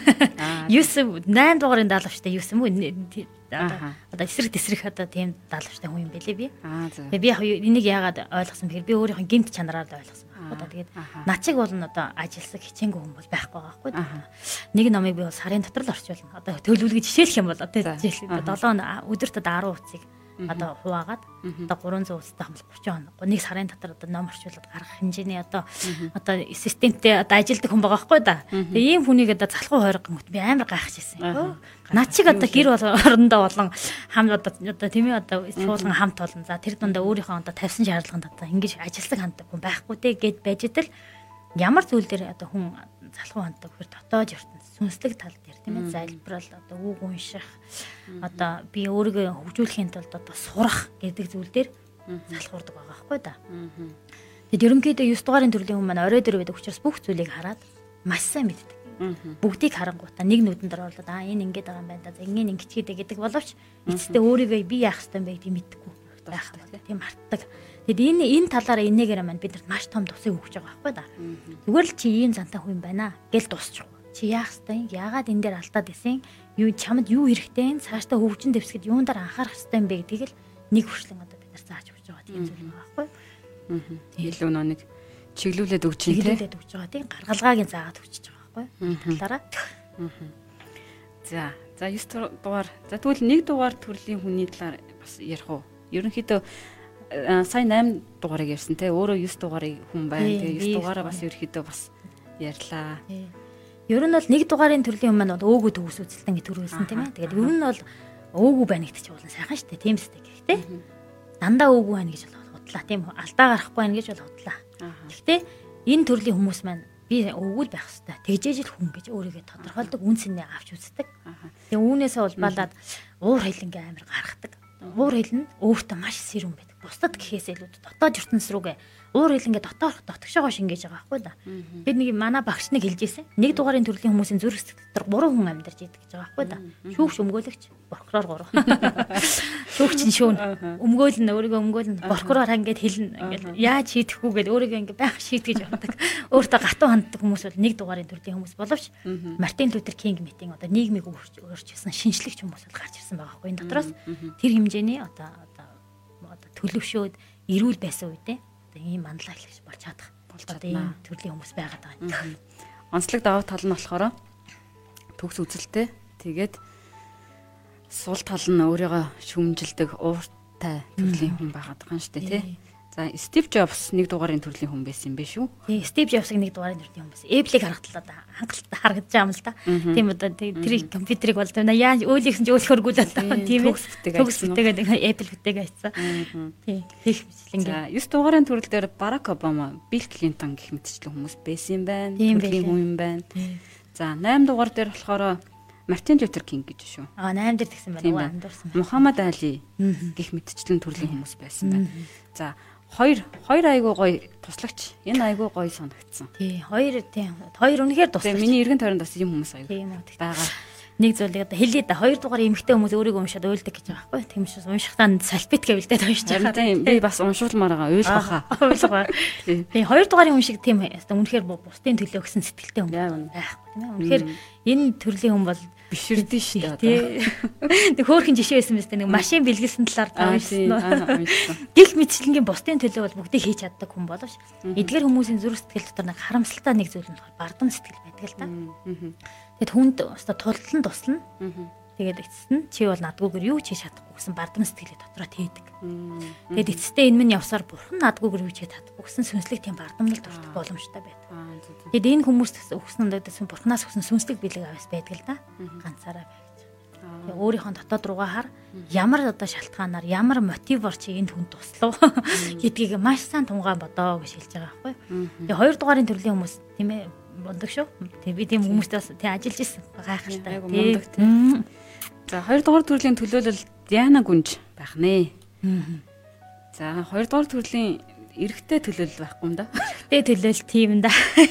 9 8 дугаарын даалгавчтай 9 юм уу? Одоо эсрэг одоо тийм даалгавчтай хүн юм бэлээ би. Тэгээ би яг энийг яагаад ойлгосон бэхээр би өөрийнхөө гэмт чанараар л ойлгосон байхгүй да. Тэгээд начиг бол одоо ажилсаг хичээнгүй хүн бол байхгүй байгаа байхгүй да. Нэг номыг би бол сарын дотор л орчуулна. Одоо төлөвлөгөө жишээлх юм бол одоо жишээл 7 өдөрт 10 утсыг одоо хуваагаад одоо 300 утастай хамбал 30 хоног. Нэг сарын дотор одоо ном орчуулад гаргах хэмжээний одоо системтэй одоо ажилдаг хүн байгаа байхгүй да. Тэгээ ийм хүнийг одоо залхуу хойрог гэмт би амар гайхажсэн. Над чиг одоо гэр орондоо болон хамт одоо тийм ээ одоо чуулган хамт болон за тэр дундаа өөрийнхөө одоо тавьсан шаардлаганд одоо ингэж ажилсаг ханддаг хүн байхгүй дээ гэд байж идэл ямар зүйл дээр одоо хүн залхуу ханддаг хөр дотоод ертөнц сүнслэг тал дээр тийм ээ залбирал одоо үг унших одоо би өөрийгөө хөгжүүлэхийн тулд одоо сурах гэдэг зүйл дээр залхуурдаг байгаа байхгүй да. Тэгэд ерөнхийдөө 9 дугаарын төрлийн хүн маань орой дээр байдаг учраас бүх зүйлийг хараад маш сайн мэддэг. Бүгдийг харангуйтаа нэг нүдэнд оруулаад энэ ингэж байгаа юм байна да. Ингээд ингэчихдээ гэдэг боловч эцэстээ өөрийгөө би яах ёстой юм бэ гэдгийг мэддэг байх тийм мартдаг. Тэгэд энэ талаараа Enneagram маань бидэнд маш том тусыг өгч байгаа байхгүй да. Зүгээр л чи ийм зантай хүн байна гэл дуусчих. Чи яах ёстой? Яагаад энэ дээр алдаад исэн? Чамд юу хэрэгтэй? Цаашдаа хөгжин дэвсгэд юунд дараа анхаарах ёстой юм бэ гэдгийг л нэг хүршлэн одоо бид нар зааж өгч байгаа тийм зүйл байгаа байхгүй. Илүү нэг чиглүүлээд өгч юм тийм. Чиглүүлээд өгч байгаа тийм. Гаргалгаагийн заагаад өгч байгаа байхгүй. Талаараа. За 9 дугаар. За тэгвэл 1 дугаар төрлийн хүний талаар бас ярих уу? Ерөнхийдөө сая 8 дугаарыг ярьсан те. Өөрөө 9 дугаарыг хүн байна. Тэгээ 9 дугаараа бас ерөнхийдөө бас ярьлаа. Ер нь бол 1 дугаарын төрлийн хүн маань бол өөгүй төгс үзэлтэн гэж төрүүлсэн тийм ээ. Тэгээд ер нь бол өөгүй байна гэдэг чинь сайхан шүү дээ. Тийм үстэй гэхдээ дандаа өөгүй байна гэж бол худлаа тийм үү. Алдаа гарахгүй байна гэж бол худлаа. Гэхдээ энэ төрлийн хүмүүс маань би өөгүй байх хэвээр тэгжээж л хүн гэж өөрийгөө тодорхойлдог үнсэнээ авч үздэг. Тэгээ үүнээсээ улбалаад уур хилэнгээ амар гаргадаг. Уур хилэн өөртөө маш сэрүүн байдаг. Бусдад гэхээс илүү дотоод ертөнц рүүгээ уур хилэнгээ дотгошоогоо шингээж байгаа байхгүй да. Бид нэг манай багш нэг хэлжсэн. 1 дугаарын төрлийн хүмүүсийн зүрх сэтгэл дотор 3 хүн амьдарч идэг гэж байгаа байхгүй да. Шүүгч, өмгөөлөгч, прокурор 3. Шүүгч нь шүүн, өмгөөлн өөрийгөө өмгөөлн, прокурор ингээд хэлнэ. Ингээд яаж шийдэхгүй гээд өөрийгөө ингээд байх шийтгэж явдаг. Өөртөө гатуу ханддаг хүмүүс бол 1 дугаарын төрлийн хүмүүс боловч Мартин Лютер Кинг митинг одоо нийгмийг өөрчилсөн шинжлэгч хүмүүс бол гарч ирсэн байгаа байхгүй. Энэ дотроос тэр хэмжээний одоо төлөвшөөд эрүүл байсан үедээ ийм манлаа хэлж болж чадах. Одоо ийм төрлийн хүмүүс байгаад байгаа юм. Онцлог даваа тал нь болохоор төгс үзэлтэй. Тэгээд сул тал нь өөрийгөө шүмжилдэг ууртай төрлийн хүн байгаад байгаа юм шүү дээ, тий. За Стив Джобс 1 дугаарын төрлийн хүн байсан юм биш үү? Тий, Стив Джобсыг 1 дугаарын төрлийн хүн байсан. Эблийг харагдлаа хангалттай харагдаж байгаа юм л да. Тийм одоо тэр компьютерийг бол яаж өөлийгсэн ч өөлөхөргүй л одоо тийм ээ. Төгс бүтээгээд Apple бүтээгээ хийсэн. Тий, их бичлэнгээ. 9 дугаарын төрөл дээр Барак Обама, Билл Клинтон гэх мэтчлэн хүмүүс байсан юм байна. Төрлийн хүн юм байна. За 8 дугаар дээр болохоор Мартин Лютер Кинг гэж шүү. 8 дээр тэгсэн байна. Андуурсан. Мухаммад Али гэх мэтчлэн төрлийн хүмүүс байсан байна. За хоёр айгуу гоё туслагч. Энэ айгуу гоё санагдсан. Тий, хоёр үнэхээр туслаж. Миний эргэн тойронд бас ийм хүмүүс аяг байгаа. нэг зүйлийг одоо хэлээ да. Хоёрдугаар эмэгтэй хүмүүс өөрийгөө уншаад уйлдаг гэж байгаа байхгүй. Тийм учраас уншихтаа салфет гэвэлдээд уншиж байгаа. Би бас уншуулмаар байгаа. Уйлах хаа. Уйлгаа. Тийм хоёрдугаарын хүн шиг тийм үнэхээр бусдын төлөө гэсэн сэтгэлтэй хүн байхгүй тийм ээ. Үнэхээр энэ төрлийн хүн бол биширдэн шүү дээ. Тэг хөөрхөн жишээ байсан мэт нэг машин бэлгэлсэн талаар уншсан. Гих мэтчлэнгийн бусдын төлөө бол бүгдийг хийж чаддаг хүн боловч эдгээр хүмүүсийн зүрх сэтгэл дотор нэг харамсалтай нэг зүйл нь бардам сэтгэл байдаг л да. Тэгэд хүнд өстой тулталн туслана. Тэгээд эцэст нь чи бол надгүйгээр юу ч хийж чадахгүй гэсэн бардам сэтгэлээ дотроо тээдэг. Тэгээд эцэстээ энэ минь явсаар бурхан надгүйгээр юу ч хийж чадахгүй гэсэн сүнслэг тийм бардамнал дуртах боломжтой байдаг. Тэгээд энэ хүмүүст өгсөн дэсэн бурханаас өгсөн сүнслэг бэлэг аваас байдаг л да. Ганцаараа байж. Тэгээд өөрийнхөө дотоод руугаа хар ямар одоо шалтгаанаар ямар мотивор чи энд хүн туслав гэдгийг маш сайн тунгаан бодоо гэж хэлж байгаа байхгүй. Тэгээд хоёрдугаарын төрлийн хүмүүс тийм ээ мундаг шүү. Тэгээд би тийм хүмүүстэй бас тийм ажиллаж ирсэн гайхалтай. Тийм. За хоёрдугаар төрлийн төлөөлөл Диана Гүнж байх нэ. За хоёрдугаар төрлийн эрэгтэй төлөөлөл байхгүй юм да. Эрэгтэй төлөөлөл тийм да.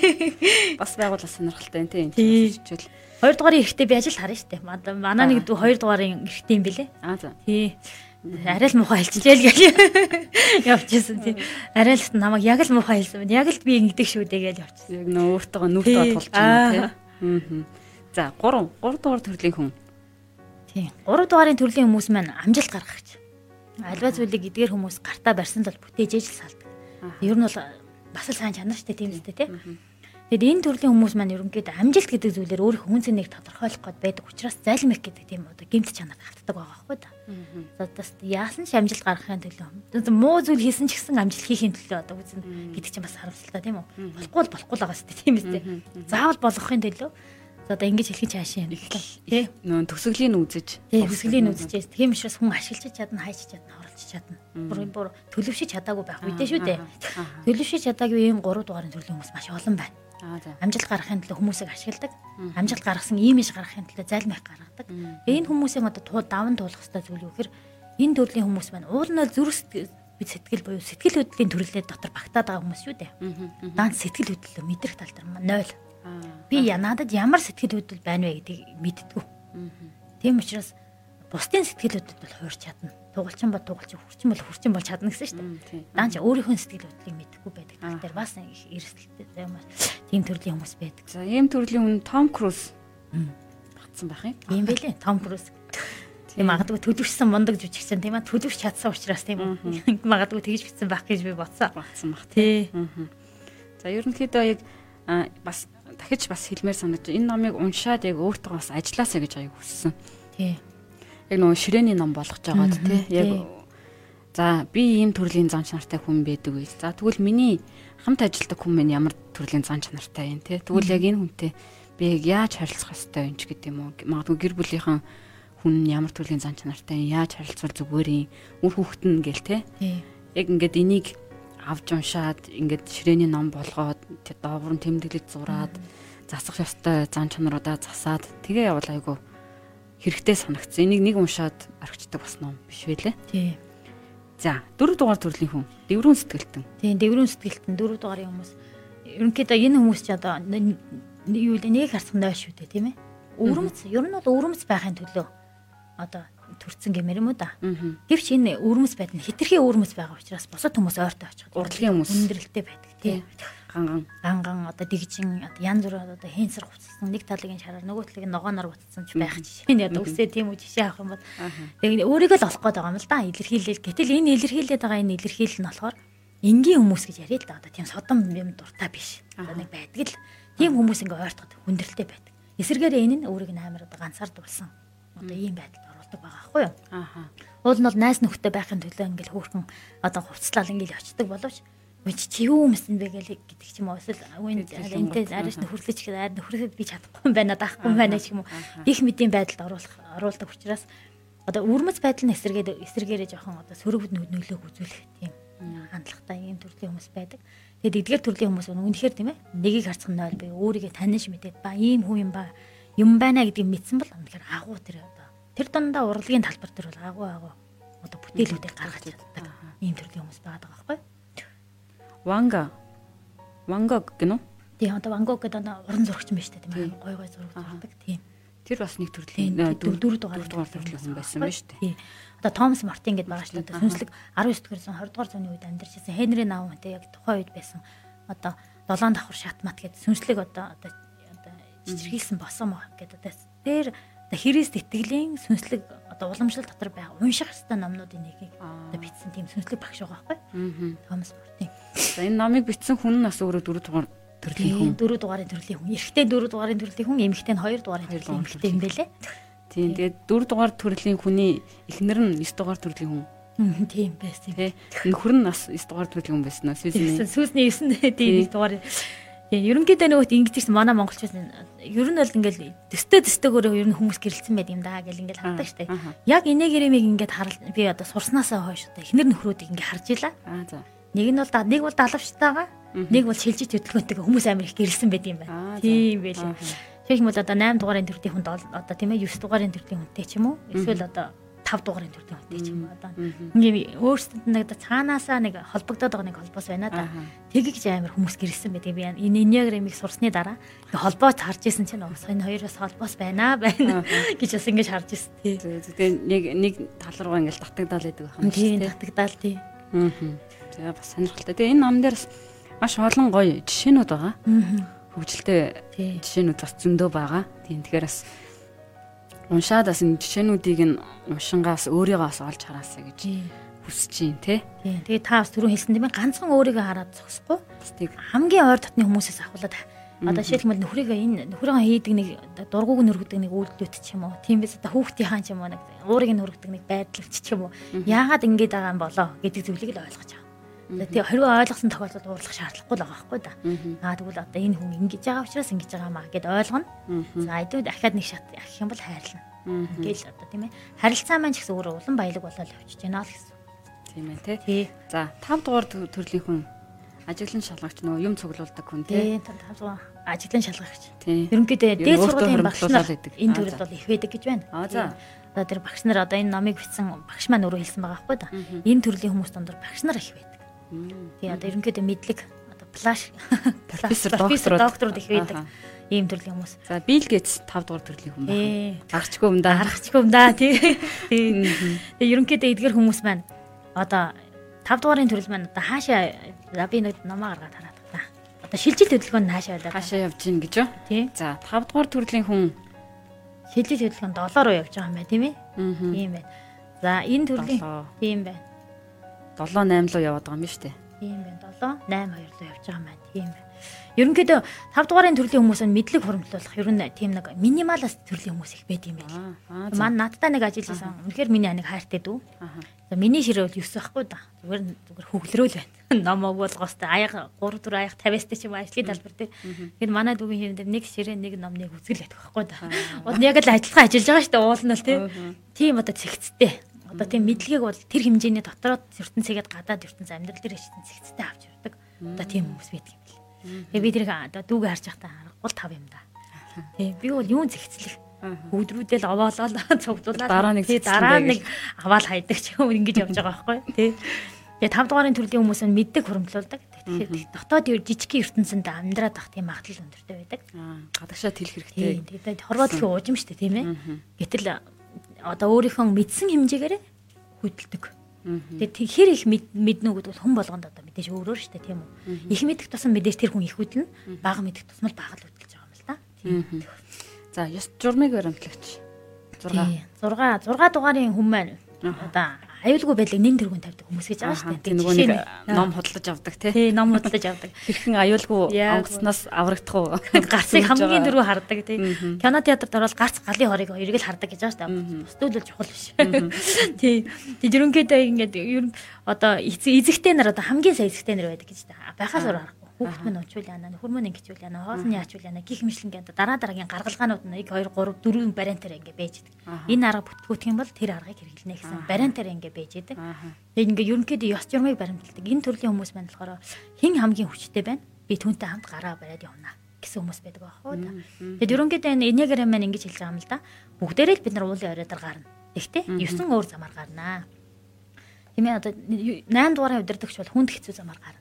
Бас байгууллага сонирхолтой тийм хичээл. Хоёрдугаарын эрэгтэй би ажил харна штэ. Манай нэг хоёрдугаарын эрэгтэй юм бэлээ. За. Тий. Арай л муухай хэлчихээл гэж явчихсан тий. Арай л намайг яг л муухай хэлсэн. Яг л би ингэдэг шүү дээ гэж явчихсан. Яг нөө өөртөө нүртээ тулж байна тий. За 3 дугаар төрлийн хүн. Тий. 3 дугаарын төрлийн хүмүүс маань амжилт гаргагч. Альва зүйлийг эдгээр хүмүүс гартаа барьсан тул бүтээж ижил салдаг. Ер нь бол бас л сайн чанар штэ тийм үстэй тий. Тэгэд энэ төрлийн хүмүүс маань ерөнхийдөө амжилт гэдэг зүйлээр өөрийнхөө хүн зэнийг тодорхойлох гээд байдаг учраас залмих гэдэг тийм одоо гэмт чанар хавтдаг байгаа байхгүй да. За тест яасан ч амжилт гаргахын төлөө муу зүйл хийсэн ч гэсэн амжилт хийхин төлөө одоо үзэн гэдэг чинь бас харамсалтай тийм үү? Болохгүй байгаа штэ тийм үстэй. Заавал болгохын төлөө за одоо ингэж хэлхийн цаашаа юм тий. Нөө төсөглийн үзэж. Тий төсөглийн үзэж. Тийм учраас хүн ашиглаж чадна, хайчиж чадна, хорлож чадна. Бүр төлөвшөж чадаагүй байх үедээ шүү дээ. Төлөвшөж чадаагүй ийм 3 дугаарын төрлийн хүмүүс маш олон байна. Амжилт гаргахын төлөө хүмүүсийг ашигладаг. Амжилт гаргасан имиж гаргахын төлөө залмих гаргадаг. Энэ хүмүүсийн одоо даван туулах ёстой зүйл юу гэхээр энэ төрлийн хүмүүс маань уул нь зүрх сэтгэл буюу сэтгэл хөдлөлийн төрлөө дотор багтаад байгаа хүмүүс шүү дээ. Даанч сэтгэл хөдлөлөө мэдрэх тал дээр 0. Би надад ямар сэтгэл хөдлөл байна вэ гэдгийг мэддэггүй. Тийм учраас бусдын сэтгэл хөдлөлд бол хуурч чадна. Тугалчин бол тугалчин, хүрчин бол хүрчин бол чадна гэсэн шүү дээ. Даанч өөрийнхөө сэтгэл хөдлөлийг мэдэхгүй байдаг. Тэр дээр бас их эрсдэлтэй юм. Тийм төрлийн хүмүүс байдаг. За ийм төрлийн хүн Том Круз багтсан байх юм. Тийм байлээ. Том Круз. Тийм магадгүй төлөвшсөн мундаг жүжигчин тийм аа төлөвш чадсан учраас тийм магадгүй тэгж битсэн байх гэж би бодсон. Багтсан баг тий. За ерөнхийдөө яг бас дахиж бас хэлмээр санагдаж энэ номыг уншаад яг өөртөө бас ажилласаа гэж аяг хүссэн. Тий. Яг нөгөө ширээний ном болгож байгаад тий. Яг за би ийм төрлийн зан чанартай хүн байдаг вэ. За тэгвэл миний хамт ажилладаг хүн минь ямар төрлийн зан чанартай юм тий. Тэгвэл яг энэ хүнтэй би яг яаж харилцах ёстой юм ч гэдэг юм уу. Магадгүй гэр бүлийнхэн хүн ямар төрлийн зан чанартай яаж харилцвал зүгээр юм. Үр хүүхдэн гээл тий. Яг ингээд энийг авч уншаад ингээд ширээний ном болгоод доовор нь тэмдэглэж зураад засах ёстой зан чанаруудаа засаад тэгээ явал айгу хэрэгтэй санагдсан. Энийг нэг уншаад орхичдаг бас ном биш байлээ. Тий. За 4 дугаар төрлийн хүн дэврүүн сэтгэлтэн. Тий, дэврүүн сэтгэлтэн 4 дугаарын хүмүүс. Ерөнхийдөө энэ хүмүүс ч одоо юу л нэг харцсан даа шүү дээ, тийм ээ. Өвөрмөц, ер нь бол өвөрмөц байхын төлөө одоо төрцөн гэмээр юм уу да. Гэвч энэ өвөрмөц байдна хитрхи өвөрмөц байгаа учраас бусад хүмүүс ойртой очиход урлагийн хүмүүс өндөрлөлттэй байдаг тий. Ганган одоо дэгжин одоо янз бүр одоо хэнсэр хувцсан нэг талын шараар нөгөө талыг ногооноор бутцсан ч байх жишээ нь одоо үсээ тийм үү жишээ авах юм бол тэгээд өөрийгөө л олох гээд байгаа юм л да илэрхийлэл гэтэл энэ илэрхийлээд байгаа энэ илэрхийлэл нь болохоор энгийн хүмүүс гэж яриа л да одоо тийм содом юм дуртай биш одоо нэг байдаг л тийм хүмүүс ингээ ойртоход хүндрэлтэй байдаг эсэргээрээ энэ нь өөрийг амар одоо ганцаардуулсан одоо ийм байдалд оруулдаг байгаа байхгүй юу уул нь бол найс нөхдөд байхын төлөө ингээл хөөрхөн одоо хувцлал ингээл очдөг боловч чи юу юмсэн бэ гэдэг ч юм уу эсвэл энтэй арайч нөхөрлөж гэхэд нөхөрлөд би чадахгүй юм байна даахгүй юм байна ч юм уу их мэдийн байдалд оруулдаг учраас одоо өвөрмөц байдал нь эсэргээрээ жоохон одоо сөрөг нөлөөг үзүүлэх тийм хандлагатай ийм төрлийн хүмүүс байдаг. Тэгээд эдгээр төрлийн хүмүүс үнэхээр тийм ээ нэгийг харцах нь 0 бай өөрийгөө таних мэдээд ба ийм хүн юм байна гэдгийг мэдсэн бол үнэхээр агуу тэр дундаа урлагийн талбар дээр бол агуу одоо бүтээлүүдийг гаргаж чаддаг ийм төрлийн хүмүүс байгаа байхгүй. Ванга гэнэ үү? Тийм одоо Ван Гог гэдэг уран зурагч юм байна шүү дээ тийм гой зураг зурдаг тийм. Тэр бас нэг төрлийн 4 дугаар төрлийн хүн байсан байна шүү дээ. Одоо Томас Мортин гэдээ байгаа шүү дээ. Сүнслэг 19 дугаар зуун 20 дугаар зууны үед амьдарч байсан Хенри Наумантай яг тухайн үед байсан одоо 7 давхар шатмат гэдэг сүнслэг одоо чичирхийлсэн босон гэдэг одоо дээр Христ итгэлийн сүнслэг одоо уламжлал дотор байгаа унших хэвээр номнуудын нэгийг одоо бичсэн тийм сүнслэг багш байгаа байхгүй. Томас Мортин. За энэ номыг бичсэн хүн нь бас өөрөө 4 дугаар төрлийн хүн. 4 дугаарын төрлийн хүн. Эрэгтэй 4 дугаарын төрлийн хүн, эмэгтэй нь 2 дугаарын төрлийн эмэгтэй юм байлээ. Тийм. Тэгээд 4 дугаар төрлийн хүний эхнэр нь 9 дугаар төрлийн хүн. Тийм байсан. Нөхөр нь бас 9 дугаар төрлийн хүн байсан. Сүүсний 9 тийм 1 дугаар. Тийм. Ерөнхийдөө нөгөөт ингэдэгсэн манай монголчууд ер нь бол ингээл төстэйгөөрөө ер нь хүмүүс гэрэлсэн байд юм да гэл ингээл хардаг штэ. Яг инээгэрэмийг ингээд харал би одоо сурснаасаа хойш одоо эхнэр нөхрүүдийг ингээд харж илаа. За. Нэг бол далавчтайгаа, нэг бол шилжиж хөдөлгөөнтэйг хүмүүс амар их гэрэлсэн байд юм байна. Тийм байлээ. Тэгэх юм бол одоо 8 дугаарын төрлийн хүнд одоо тийм ээ 9 дугаарын төрлийн хүнтэй ч юм уу эсвэл одоо 5 дугаарын төрлийн хүнтэй ч юм уу одоо ингээд өөрсдөд нэг цаанаасаа нэг холбогдоод байгаа нэг холбоос байна да. Тэгэж амар хүмүүс гэрэлсэн байдаг. Би энэ энеаграмыг сурсны дараа холбоос харж исэн чинь энэ хоёроос холбоос байна гэж бас ингэж харж исэн. Тэгээ нэг тал руу ингээд татагдаад байдаг юм тийм татагдаал тийм. Тэгээ бас сонирхолтой. Тэгээ энэ ном дээр маш олон гоё жишээнүүд байгаа. Хөгжилтэй жишээнүүд бас зөндөө байгаа. Тийм тэгэхээр бас уншаад бас энэ жишээнүүдийг нь уншингаас өөрийгөө бас олж хараасаа гэж хүсэж байна тий. Тэгээ та бас түрүү хэлсэн тийм ээ ганцхан өөрийгөө хараад зогсохгүй. Хамгийн ойр дотны хүмүүсээс ахуулаад одоо жишээлбэл нөхрийнхөө хийдэг нэг дургууг нөргөдөг нэг үйлдэлүүд ч юм уу. Тийм биз одоо хүүхдийн хаан ч юм уу нэг уурыг нөргөдөг нэг байдлч ч юм уу. Яагаад ингэж байгаа юм болоо гэдэг зүйлийг л ойлгож байгаа. Тэгээ хэрвээ ойлгосон тохиолдолд уурлах шаардлагагүй л байгаа байхгүй да. Тэгвэл одоо энэ хүн ингэж байгаа учраас ингэж байгаа маа гэд ойлгоно. За эдгээр дахиад нэг шат ахих юм бол хайрлна. Ингээл одоо тийм ээ. Харилцаа маань ч гэсэн өөрөө улан баялаг болоод явчихж байна л гэсэн. Тийм ээ тий. За 5 дугаар төрлийн хүн ажиглан шалгагч нөө юм цуглуулдаг хүн тий. 5 дугаар ажиглан шалгагч. Ерөнхийдөө дээд сургуулийн багш нар энэ төрөлд бол их байдаг гэж байна. За одоо тэр багш нар одоо энэ номыг бичсэн багш маань өөрөө хэлсэн байгаа байхгүй да. Энэ төрлийн хүмүүс дондор багш нар их байдаг. Тэгээ одоо ерөнхийдөө мэдлэг одоо профессор докторууд их байдаг. Ийм төрлийн хүмүүс. За Билл Гейтс 5 дугаар төрлийн хүн байна. Гарчгүй юм да. Тий. Тэгээ ерөнхийдөө эдгээр хүмүүс маань одоо 5 дугаарын төрөл маань одоо хаашаа би нэг номоо гаргаад хараад байна. Одоо шилжилт хөдөлгөөнд хаашаа явж гин гэж юу? Тий. За 5 дугаар төрлийн хүн шилжилт хөдөлгөөнд 7 руу явж байгаа юм байна тийм ээ. Тийм байна. За энэ төрлийн тийм байна. 7-8 руу яваад байгаа юм шүү дээ. Тийм байна. 7-8-2 руу явж байгаа юм байна. Тийм байна. Ерөнхийдөө 5 дугаарын төрлийн хүмүүс нь мэдлэг хуримтлуулах ер нь тийм нэг минималист төрлийн хүмүүс их байд юм байна. Манай надтай нэг ажил хийсэн. Үнэхээр миний аниг хайртай дүү. За миний ширээ бол 9 байхгүй да. Зүгээр хөглөрөөл байна. Номог болгоостой аяга 3-4 аяга 50-аас ч юм ажлын талбар дээр. Тэгэхээр манай дүүгийн хэрэг нэг ширээ нэг номныг үзэл байдаг байхгүй да. Яг л ажиллагаа ажиллаж байгаа шүү дээ. Уул нь бол тийм одоо цэгцтэй. Одоо тийм мэдлэгийг бол тэр хэмжээний дотороо ертөнцийгээд гадаад ертөнц амьдрал дээр хийсэн цэгцтэй авч явдаг. Одоо тийм хүмүүс байдаг юм бэл. Тэгээ би тэрийг одоо дүүгээ харж байхдаа харахгүй тав юм да. Тэгээ би бол юун зэгцлэх өдрүүдэл овоолол цуглуулаад дараа нэг аваад хайдаг ч юм ингэж явж байгаа байхгүй тий. Тэгээ 5 дугаарын төрлийн хүмүүс нь мэддэг хуримтлуулдаг. Тэгэхээр дотоод жижиг ертөнцөнд амьдраад байх тийм магадлал өндөртэй байдаг. Гадагшаа тэлэх хэрэгтэй. Тэгээ хорвоо дэлхий уужим шүү дээ тийм ээ. Гэтэл одоо өөрийнхөө мэдсэн хэмжээгээр хөдөлдөг. Тэгээ хэр их мэднэ гэдэг бол хүн болгонд одоо мэдээж өөрөөр шүү дээ тийм үү. Их мэдэх тусам мэдээж тэр хүн их хөдөлнө. Бага мэдэх тусмал бага л хөдөлж байгаа юм л да. Тийм. За ёс журмыг баримтлагч 6 дугаарын хүн маань одоо аюулгүй байдлыг нэн тэргүүн тавьдаг хүмүүс гэж байгаа шүү дээ. Тийм нөгөө нэг ном худалдаж авдаг тий. Ном худалдаж авдаг. Хэрхэн аюулгүй онгоцноос аврагдах уу? Гарцыг хамгийн дөрөв хардаг тий. Кино театрт ороод гарц галын хорыг хоёрыг л хардаг гэж байгаа шүү дээ. Бусдууд л чухал биш. Тий. Тэг ерөнхийдөө ингээд ер нь одоо эзэгтэй нар одоо хамгийн сайн эзэгтэй нар байдаг гэж байгаа. Байхаас өөр харахгүй. Хүүхд минь унчвал яана, нөхөр минь ингэчүүл яана, хоолны яачвал яана гих мэтлэн гэдэг дараа дараагийн гаргалгаанууд нь 1 2 3 4 вариантаар ингэ байж байгаа. Энэ арга бүтгэх юм бол тэр аргыг хэрэглэнэ гэсэн вариантаар ингэ байж байгаа. Тэгээд ингээ ерөнхийдөө ёс журмыг баримталдаг. Энэ төрлийн хүмүүс маань болохоор хэн хамгийн хүчтэй байна? Би түүнтэй хамт гараа бариад явна гэсэн хүмүүс байдаг байхгүй да. Тэгээд ерөнхийдөө энэ энеграм маань ингэж хэлж байгаа юм л да. Бүгдээрээ л бид нар уулын оройдор гарна. Тэгтээ 9 өөр замаар гарнаа. Тийм ээ одоо 8 дугаараа удирдахч бол хүнд хэцүү замаар гарна.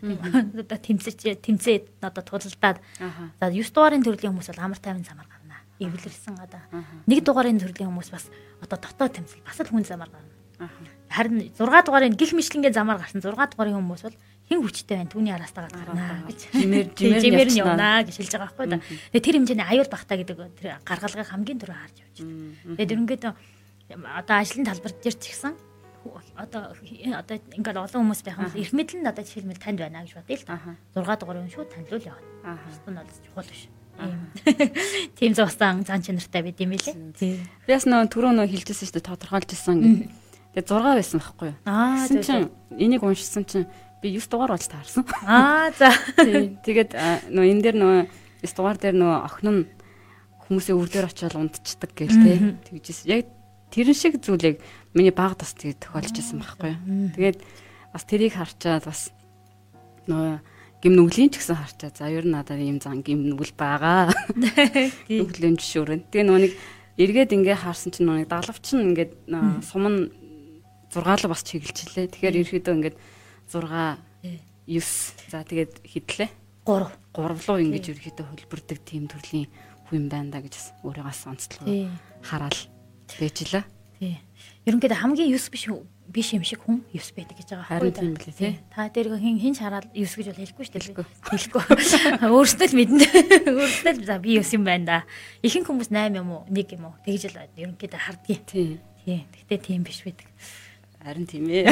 Одоо тэмцээ одоо тулалдаад за 9 дугаарын төрлийн хүмүүс бол амар тайван замаар гарна. эвлэрсэн одоо нэг дугаарын төрлийн хүмүүс бас одоо дотоод тэмцэл бас л хүн замаар гарна. Харин 6 дугаарын гих мэтлэнгээ замаар гарсан 6 дугаарын хүмүүс бол хэн хүчтэй байна түүний араастаа гарна гэж жимээр нь явна гэж хэлж байгаа байхгүй да. Тэгээ тэр хэмжээний аюул багтаа гэдэг тэр гаргалгыг хамгийн түрүү харж явж байна. Тэгээд ерөнхийдөө одоо ажлын талбар дээр ч гэсэн одоо ингээд олон хүмүүс байх юм бол эрх мэдэл нь одоо жишээлбэл танд байна гэж бодъё л та. 6 дугаарыг шууд танилцуул явна. Бусдын бол чухал биш. Тийм зовсон зан чанартай байд юм билээ. Тийм. Бас нөө түрүү нөө хэлжсэн шүү дээ тодорхойлжсэн гэдэг. Тэгээ 6 байсан байхгүй юу? Тэгсэн чинь энийг уншсан чинь би 9 дугаар болж таарсан. За. Тэгээд нөө энэ дээр нөө 9 дугаар дээр нөө охин нь хүмүүсийн үр дээр очиод унтчихдаг гээл те. Тэгжсэн. Яг тэрэн шиг зүйлийг миний баг тас тэгээд тохиолж байсан байхгүй юу? Тэгээд бас тэрийг харчаад бас нөө гим нүглийн ч гэсэн харчаа. За ер нь надад ийм зан гим нүгэл байгаа. Нүглийн жишүүрэн. Тэгээ нөө нэг эргээд ингээ харсан чинь нөө дагалавч нь ингээд сум нь 6 л бас чиглэлчлээ. Тэгэхээр ерөөдөө ингээд 6 9 за тэгээд хэдлээ 3 руу ингэж ерөөдөө хөлбөрдөг тийм төрлийн хүн байна да гэж бас өөрийгөө онцлоо хараал бэжлээ. Тий. Ерөнхийдөө хамгийн 9 биш юм шиг хүн 9 байдаг гэж байгаа байхгүй тийм билээ тий. Та дээр хин шараад 9 гэж бол хэлэхгүй шүү дээ. Хэлэхгүй. Өөрсдөө л мэднэ. Өөрсдөө л за би 9 юм байна да. Ихэнх хүмүүс 8 юм уу 1 юм уу тэгж л ерөнхийдөө хардгийг. Тий. Гэхдээ тийм биш байдаг. Харин тийм ээ.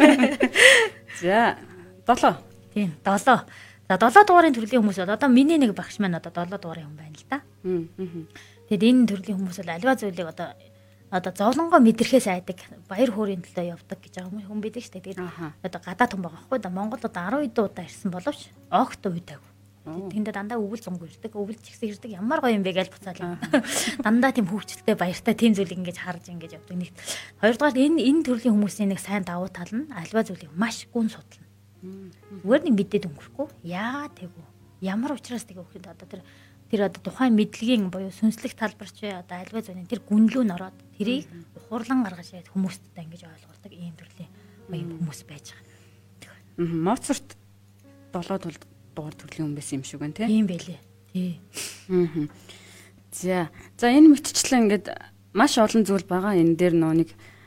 За 7. Тийм 7. За 7 дугаарын төрлийн хүмүүс бол одоо миний нэг багш маань одоо 7 дугаарын хүн байна л да. Тэгэд энэ төрлийн хүмүүс бол альва зүйлийг одоо зовлонгоо мэдрэхээс айдаг баяр хөөрийн төлөө явдаг гэж байгаа хүн байдаг шүү дээ. Тэгээд одоо гадаад хүн байгаа байхгүй да Монголд одоо 10 удаа ирсэн боловч огт уйдаг. Тэндээ дандаа өвөл зөнгө ирдэг, өвөл чигсэн ирдэг ямар гоё юм бэ гэж буцаал. Дандаа тийм хөвгчлөлтэй баяртай тийм зүйлийг ингэж харж ингэж явдаг. Нэг хоёрдугаар энэ төрлийн хүмүүсийн нэг сайн давуу тал нь альва зүйлийг маш гүн судлана. Зүгээр нэг мэдээд өнгөрөхгүй. Яагаад тэгв? Ямар учраас тэгв гэхэд одоо тэр одоо тухайн мэдлэгийн буюу сүнслэг талбарч одоо альва зүйлийн тэр гүнлүү н ороод тэрийг ухуурлан гаргаж ирээд хүмүүсттэй ингэж ойлгуулдаг ийм төрлийн хүмүүс байж байгаа. Моцарт 7 дугаар төрлийн хүн байсан юм шиг байна тий. Тийм байлээ. Тий. За энэ мэтчлэн ингээд маш олон зүйл байгаа. Энэ дээр нэг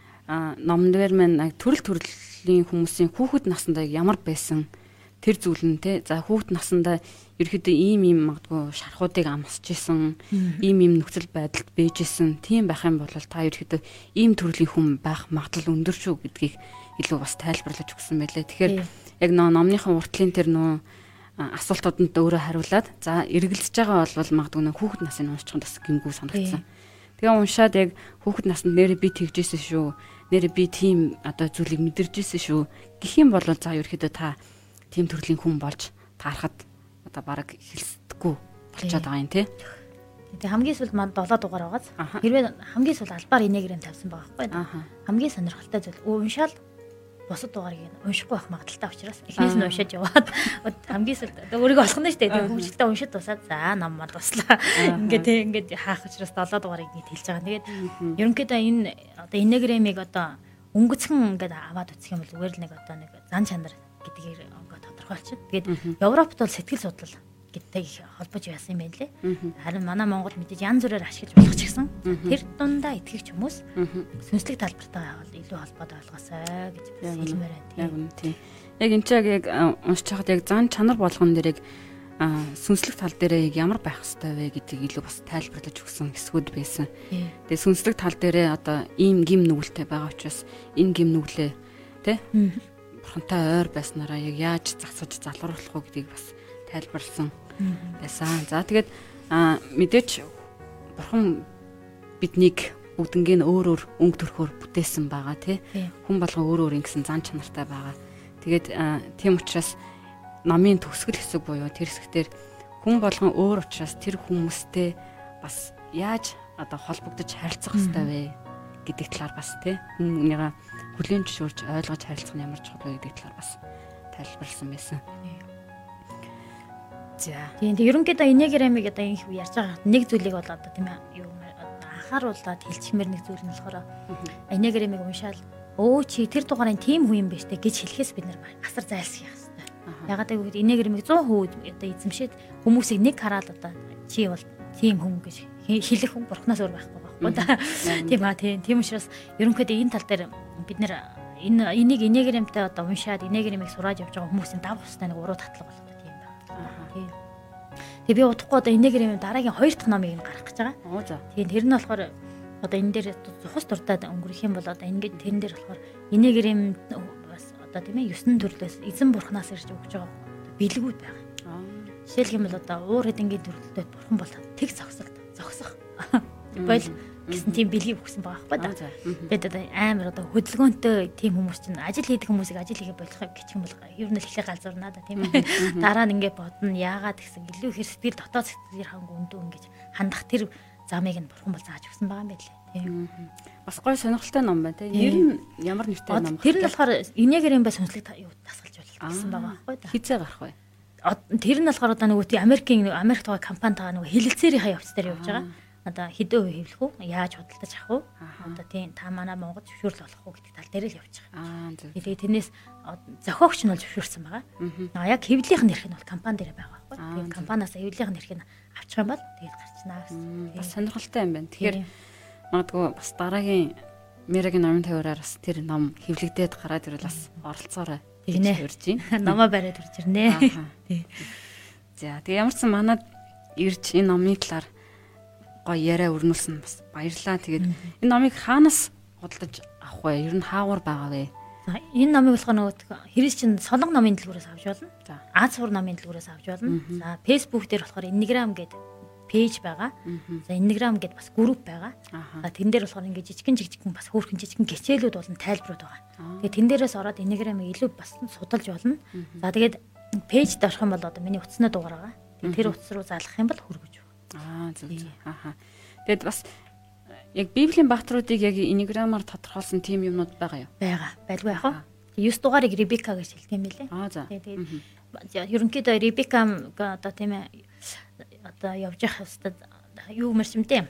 номн дээр маань төрлийн хүмүүсийн хүүхэд насндаа ямар байсан тэр зүйл нь тий. За хүүхэд насндаа ерөөдөө ийм магадгүй шархуудыг амсч исэн, ийм нөхцөл байдалд бэж исэн. Тийм байх юм бол та ерөөдөө ийм төрлийн хүн байх магадлал өндөр шүү гэдгийг илүү бас тайлбарлаж өгсөн байлээ. Тэгэхээр яг номныхын уртлын тэр асуултууданд өөрөө хариулаад за эргэлзэж байгаа бол магадгүй хүүхэд насын уншчих нь бас гингүү санагдсан. Тэгээ уншаад яг хүүхэд наснд нэрээ би тэгжсэн шүү. Нэрээ би тийм одоо зүйлийг мэдэржсэн шүү. Гэх юм бол за ерөөдөө та тийм төрлийн хүн болж таарахад одоо бараг хэлсдэггүй болчиход байгаа юм тий. Тэгээ хамгийн сүүлд манд 7 дугаар байгааз хэрвээ хамгийн сүүлд албаар энегрэм тавьсан байгаа байхгүй. Хамгийн сонирхолтой зүйл уншаал бусад дугаарыг уншихгүй байх магадaltaй учраас эхнээс нь уншаад яваад хамгийн сүүлд өөрийгөө олох нь шүү дээ. Хөвгчлээ уншаад тусаад за ном манд туслаа. Ингээд хаах учраас 7 дугаарыг нийт хэлж байгаа. Тэгээд ерөнхийдөө энэ одоо энегрэмийг одоо өнгөцхөн ингээд аваад үсэх юм бол зүгээр л нэг одоо нэг зан чанар гэдгийг ингээд тодорхойлчих. Тэгээд Европт бол сэтгэл судлал гэдэгтэй их холбож байсан юм байна лээ. Харин манай Монгол мэдээж янз бүрээр ашиглаж болох ч гэсэн тэр дундаа итгэгч хүмүүс сүнслэг талбартаа илүү холбоод ойлгосоо гэж хэлмээр байна. Тийм. Яг энэ чаг яг уншиж хахад яг зан чанар болгон дээр яг сүнслэг тал дээр ямар байх хэвээр вэ гэдгийг илүү бас тайлбарлаж өгсөн хэсгүүд байсан. Тэгээ сүнслэг тал дээр одоо ийм гим нүгэлтэй байгаа учраас энэ гим нүглээ тий бурхантай ойр байснараа яг яаж засаж залруулах вэ гэдгийг бас тайлбарлсан байсан. За тэгээд мэдээч бурхан биднийг бүгднийг өөр өнгө төрхөөр бүтээсэн байгаа тий. Хүн болгон өөр ингэсэн зан чанартай байгаа. Тэгээд тийм учраас номын төгсгөл хэсэг буюу тэр хэсгээр хүн болгон өөр учраас тэр хүмүүстэй бас яаж одоо холбогдож харилцах хэрэгтэй вэ гэдэг талаар бас тий хүнийгээ хүлээн зөвшөөрч ойлгож харилцах нь ямар чухал вэ гэдэг талаар бас тайлбарласан байсан. За. Тийм ерөнхийдөө энеграмыг одоо их ярьж байгаа нэг зүйлийг бол одоо тийм ээ юу анхааруулаад хэлчихмээр нэг зүйл нь болохоор энеграмыг уншаал чи тэр дугаарын тийм хүн юм биш үү гэж хэлэхээс бид нар асар зайлсхийх хэрэгтэй. Ягаад гэвэл энеграмыг 100% одоо эзэмшээд хүмүүсийг нэг хараад одоо чи бол тийм хүн гэж хэлэх хүн бурхнаас өөр байхгүй байхгүй да. Тийм ба тийм учраас ерөнхийдөө энэ тал дээр бид нэр энийг энеграмтай одоо уншаад энеграмыг сураад явж байгаа хүмүүсийн дав хустай нэг уруу татлаг болоод тийм байна. Тийм. Тэгээ би удахгүй одоо энеграмын дараагийн 2 дахь номыг гаргах гэж байгаа. Тийм тэр нь болохоор одоо энэ дээр зохис дуртад өнгөрөх юм бол одоо ингээд тэрэн дээр болохоор энеграм бас одоо тийм ээ 9 төрлөөс эзэн бурхнаас ирж өгч байгаа бэлгүүд байгаа. Жишээлх юм бол одоо уур хэдэнгийн төрлөлтөд бурхан бол тэг зогсох бол гэсэн тийм бэлгийг өгсөн байгаа байхгүй да. Тэгээд одоо амар одоо хөдөлгөөнтэй тийм хүмүүс чинь ажил хийдэг хүмүүсийг ажил хийгээ болох гэх юм бол ер нь л ихлэ галзуурнаа да тийм ээ. Дараа нь ингээд бодно яагаад гэсэн илүү их сэтгэл дотоод сэтгэл ханг өндөө ингэж хандах тэр замыг нь бурхан бол зааж өгсөн байгаа юм байлээ. Тийм. Бас гоё сонирхолтой ном байна тийм. Ер нь ямар нэртэй ном бэ? Тэр нь болохоор энеграм бай сонслог тасгалж болсон байгаа байхгүй да. Хизээ гарах вэ? Тэр нь болохоор одоо нөгөө Америкт байгаа компанитайгаа нөгөө хэлэлцээрийнхаа явц дээр явж байгаа. Одоо хэдэн үе хэвлэх үү? Яаж худалдаж авах уу? Одоо тийм та манай Монгол зөвшөөрөл олох уу гэдэг тал дээр л явж байгаа. Тэгээд тэрнээс зохиогч нь бол зөвшөөрсөн байгаа. Яг хэвлэлийнх нь нэрх нь бол компани дээр байгаа байхгүй. Тэгээд компаниас хэвлэлийнх нь нэрх нь авчих юм бол тэгээд гарчнаа гэсэн. Бас сонирхолтой юм байна. Тэгэхээр магадгүй бас дараагийн Мэрагийн номын тавиараар бас тэр ном хэвлэгдээд гараад ирвэл бас оролцоорой. Тэгнэ. Номоо бариад ирж ирнэ. За тэгээ ямар ч сан манад ирж энэ номын талаар гоё яриа өрнүүлсэн бас баярлалаа. Тэгээд энэ номыг хаанаас худалдаж авах вэ? Ер нь хаагуур байгаа вэ? За энэ номыг болохоор нөгөө хэрэгс чинь Солонгос номын дэлгүүрээс авч болно. За Аз сур номын дэлгүүрээс авч болно. За Facebook дээр болохоор Enneagram гэдэг пэйж байгаа. За Enneagram гэдэг бас групп байгаа. За тэн дээр болохоор ингээд жижигэн бас хөөрхөн жижигэн хичээлүүд болон тайлбарууд байгаа. Тэгээд тэн дээрээс ороод Enneagram-ыг илүү бас судалж болно. За тэгээд пэйжд орох юм бол одоо миний утасны дугаар байгаа. Тэгээд тэр утас руу залгах юм бол хүргэж өгнө. Зөв. Тэгэд бас яг Библийн багтруудыг яг Enneagram-аар тодорхойлсон тийм юмнууд байгаа юу? Байгаа. Байлгүй яах вэ? 9 дугаарыг Ребека гэж хэлдэг юм билээ. За. Тэгээд ерөнхийдөө Ребека одоо тийм ээ одоо явж явах хэвээр юу мэрчмтэй.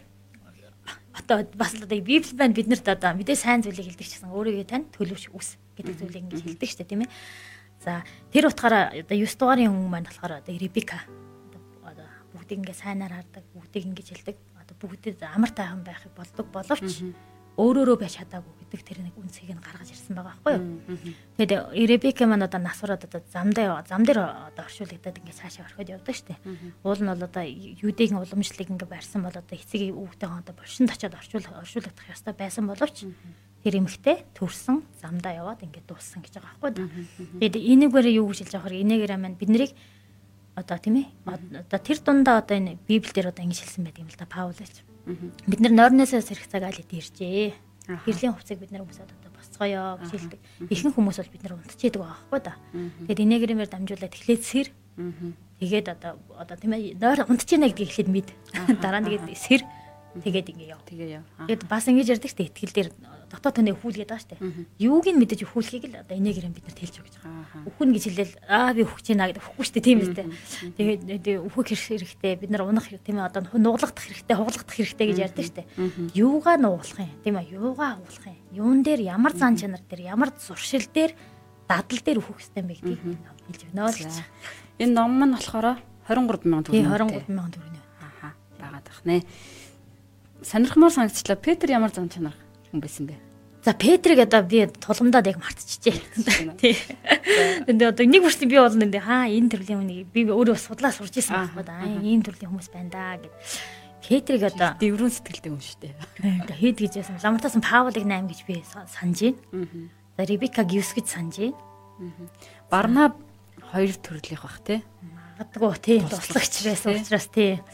Одоо бас одоо Библи байна биднэрт одоо мэдээ сайн зүйлийг хэлдэг ч гэсэн өөрийгөө тань төлөвш үс гэдэг зүйлийг ингэж хэлдэг шүү дээ тийм ээ. За тэр утгаараа одоо 9 дугаарын хүн маань болохоор одоо Ребека одоо бүгдийг ингэ сайнаар хардаг, бүгдийг ингэж хэлдэг. Одоо бүгдэд амар тайхан байхыг болдог боловч өөрөөрөө байж чадаагүй гэдэг тэр нэг үнцгийг нь гаргаж ирсэн байгаа байхгүй юу. Тэгээд Ребека маань одоо насвараад одоо зам дээр одоо оршуулгадаад ингээд цаашаа орхиод явдаг штеп. Уул нь бол одоо юудын уламжлалыг ингээд барьсан бол одоо эцэг өвгтэйгээ одоо булшинд очиод оршуулгадах ёстой байсан боловч тэр эмэгтэй төрсөн замдаа яваад ингээд дууссан гэж байгаа байхгүй юу. Тэгээд энийгээр юу гэж хэлж байгаа вэ? Энийгээр маань биднийг одоо тийм ээ одоо тэр дундаа одоо энэ Библиэлд одоо ингэж хэлсэн байдаг юм л да Паул гэж. Бид нар нойрноосоо сэрэх цаг аль иржээ. Гэрлийн хувцыг бид нар өмсөд одоо босцгоё гэж хэлдэг. Ихэнх хүмүүс бол бид нар унтчихэдэг байгаа байхгүй да. Тэгээд энеграмээр дамжуулаад эхлээд сэр. Тэгээд одоо тийм ээ нойр унтчихна гэдгийг эхлээд мэд. Дараа нь тэгээд сэр. Тэгээд ингэ яв. Тэгээд бас ингэж ярьдаг шүү дээ. Итгэл дээр дотоод тоног хүүлгээд байгаа шүү дээ. Юуг нь мэдэж өхүүлэхийг л одоо энеграм биднэрт хэлж өгч байгаа. Өхөн гэж хэлээл би өхөх чинь аа гэдэг өхөхгүй шүү дээ тийм үстэй. Тэгээд өхөх хэрэгтэй бид нар унах тийм ээ одоо нуглах хэрэгтэй хуглах хэрэгтэй гэж ярьдаг шүү дээ. Юугаа нуглах юм тийм ээ юугаа агуулах юм. Юун дээр ямар зан чанар дээр ямар зуршил дээр дадал дээр өхөх хэрэгтэй юм бэ гэдгийг хэлж өгнө л гэж. Энэ ном маань болохоор 23,000 төгрөг. 23,000 төгрөг. Байгаад байх нэ. Сонирхмоор санагчлаа. Петр ямар зан чанар хүн байсан бэ? За Петрийг одоо би тулгамдаад яг мартчихжээ. Тий. Тэндээ одоо нэг бүрсэн би бол энэ энэ төрлийн хүнийг би өөрөө судлаа сурч ирсэн байхгүй да. Ийм төрлийн хүмүүс байна да гэд. Петрийг одоо дэврэн сэтгэлтэй хүн шүү дээ. Одоо хэд гэж яасан. Ламартаас Паулыг 8 гэж би санаж байна. За Ребекаг 9 гэж санаж байна. Барнаб 2 төрлийнх бах тий. Магадгүй тий. Туслагч байсан учраас тий.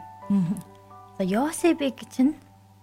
За Йосепыг чинь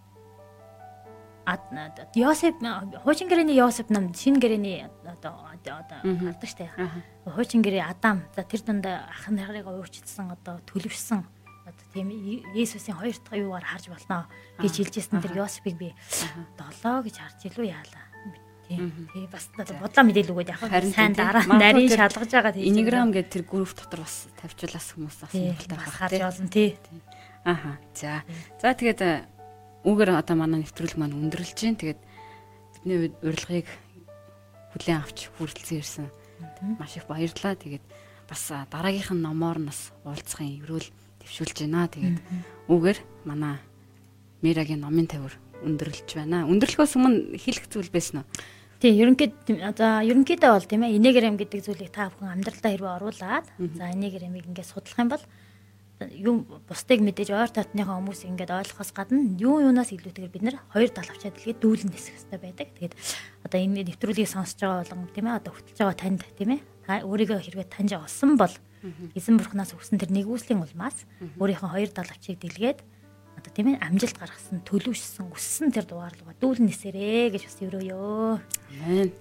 Йосеп хуучин гэрээний Йосеп нам шинэ гэрээний одоо гардаг штэ. Хуучин гэрээ Адам за тэр дундаа ах нарыг уурчилсан одоо төлөвшсөн одоо тийм Есүсийн хоёр дахь юугаар харж болно гэж хэлжсэн тэр Йосепыг би 7 гэж харж илүү яалаа. Тийм бас бодлоо мэдээлэл өгөөд яг сайн дараа нарийн шалгаж байгаа тийм. Enneagram гэдэг тэр групп дотор бас тавьчулаас хүмүүс асуултаа харж олон тий. За тэгээд үүгээр одоо манай нэвтрүүлэг маань өндөрлж байна. Тэгээд бидний урилгыг хүлээн авч хүрэлцэн ирсэн. Маш их баярлалаа. Тэгээд бас дараагийнх нь номоор нас уулзахын өрөөл төвшүүлж байна. Тэгээд үгээр манай Мирагийн номын тавир өндөрлөж байна. Өндөрлөхөөс өмнө хэлэх зүйл байсан уу? Тий, ерөнхийдөө бол тийм ээ, энеграм гэдэг зүйлийг та бүхэн амьдралдаа хэрвээ оруулаад за энеграмыг ингээд судлах юм бол юм бусдыг мэдээж ойр татныхаа хүмүүс ингээд ойлгохоос гадна юунаас илүүтэйгээр бид нэр хоёр талавчаа дэлгээд дүүлэн нисэх хэрэгтэй байдаг. Тэгээд одоо энэ нэвтрүүлгийг сонсож байгаа болгон тийм ээ, одоо хөтлж байгаа танд тийм ээ, та өөрийгөө хэрвээ таньж олсон бол эзэн бурхнаас өгсөн тэр нэгүслийн улмаас өөрийнхөө хоёр талавчийг дэлгээд одоо тийм ээ, амжилт гаргасан, төлөвшсөн, өссөн тэр дугаарлууга дүүлэн нисээрээ гэж бас өрөөё. Амен.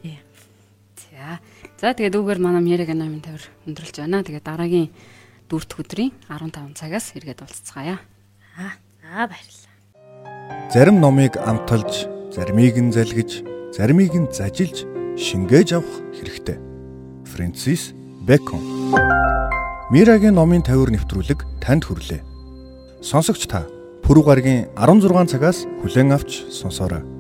За тэгээд үгээр манай Мирагийн номын тавир өндөрлж байна. Тэгээд дараагийн дүүрт өдрийн 15 цагаас эргээд уулзцгаая. За баярлалаа. Зарим номыг амталж, заримыг нь залгиж, заримыг нь зажилж, шингээж авах хэрэгтэй. Фрэнсис Бэкон. Мирагийн номын тавир нэвтрүүлэг танд хүрлээ. Сонсогч та пүрэв гарагийн 16 цагаас хүлээн авч сонсоорой.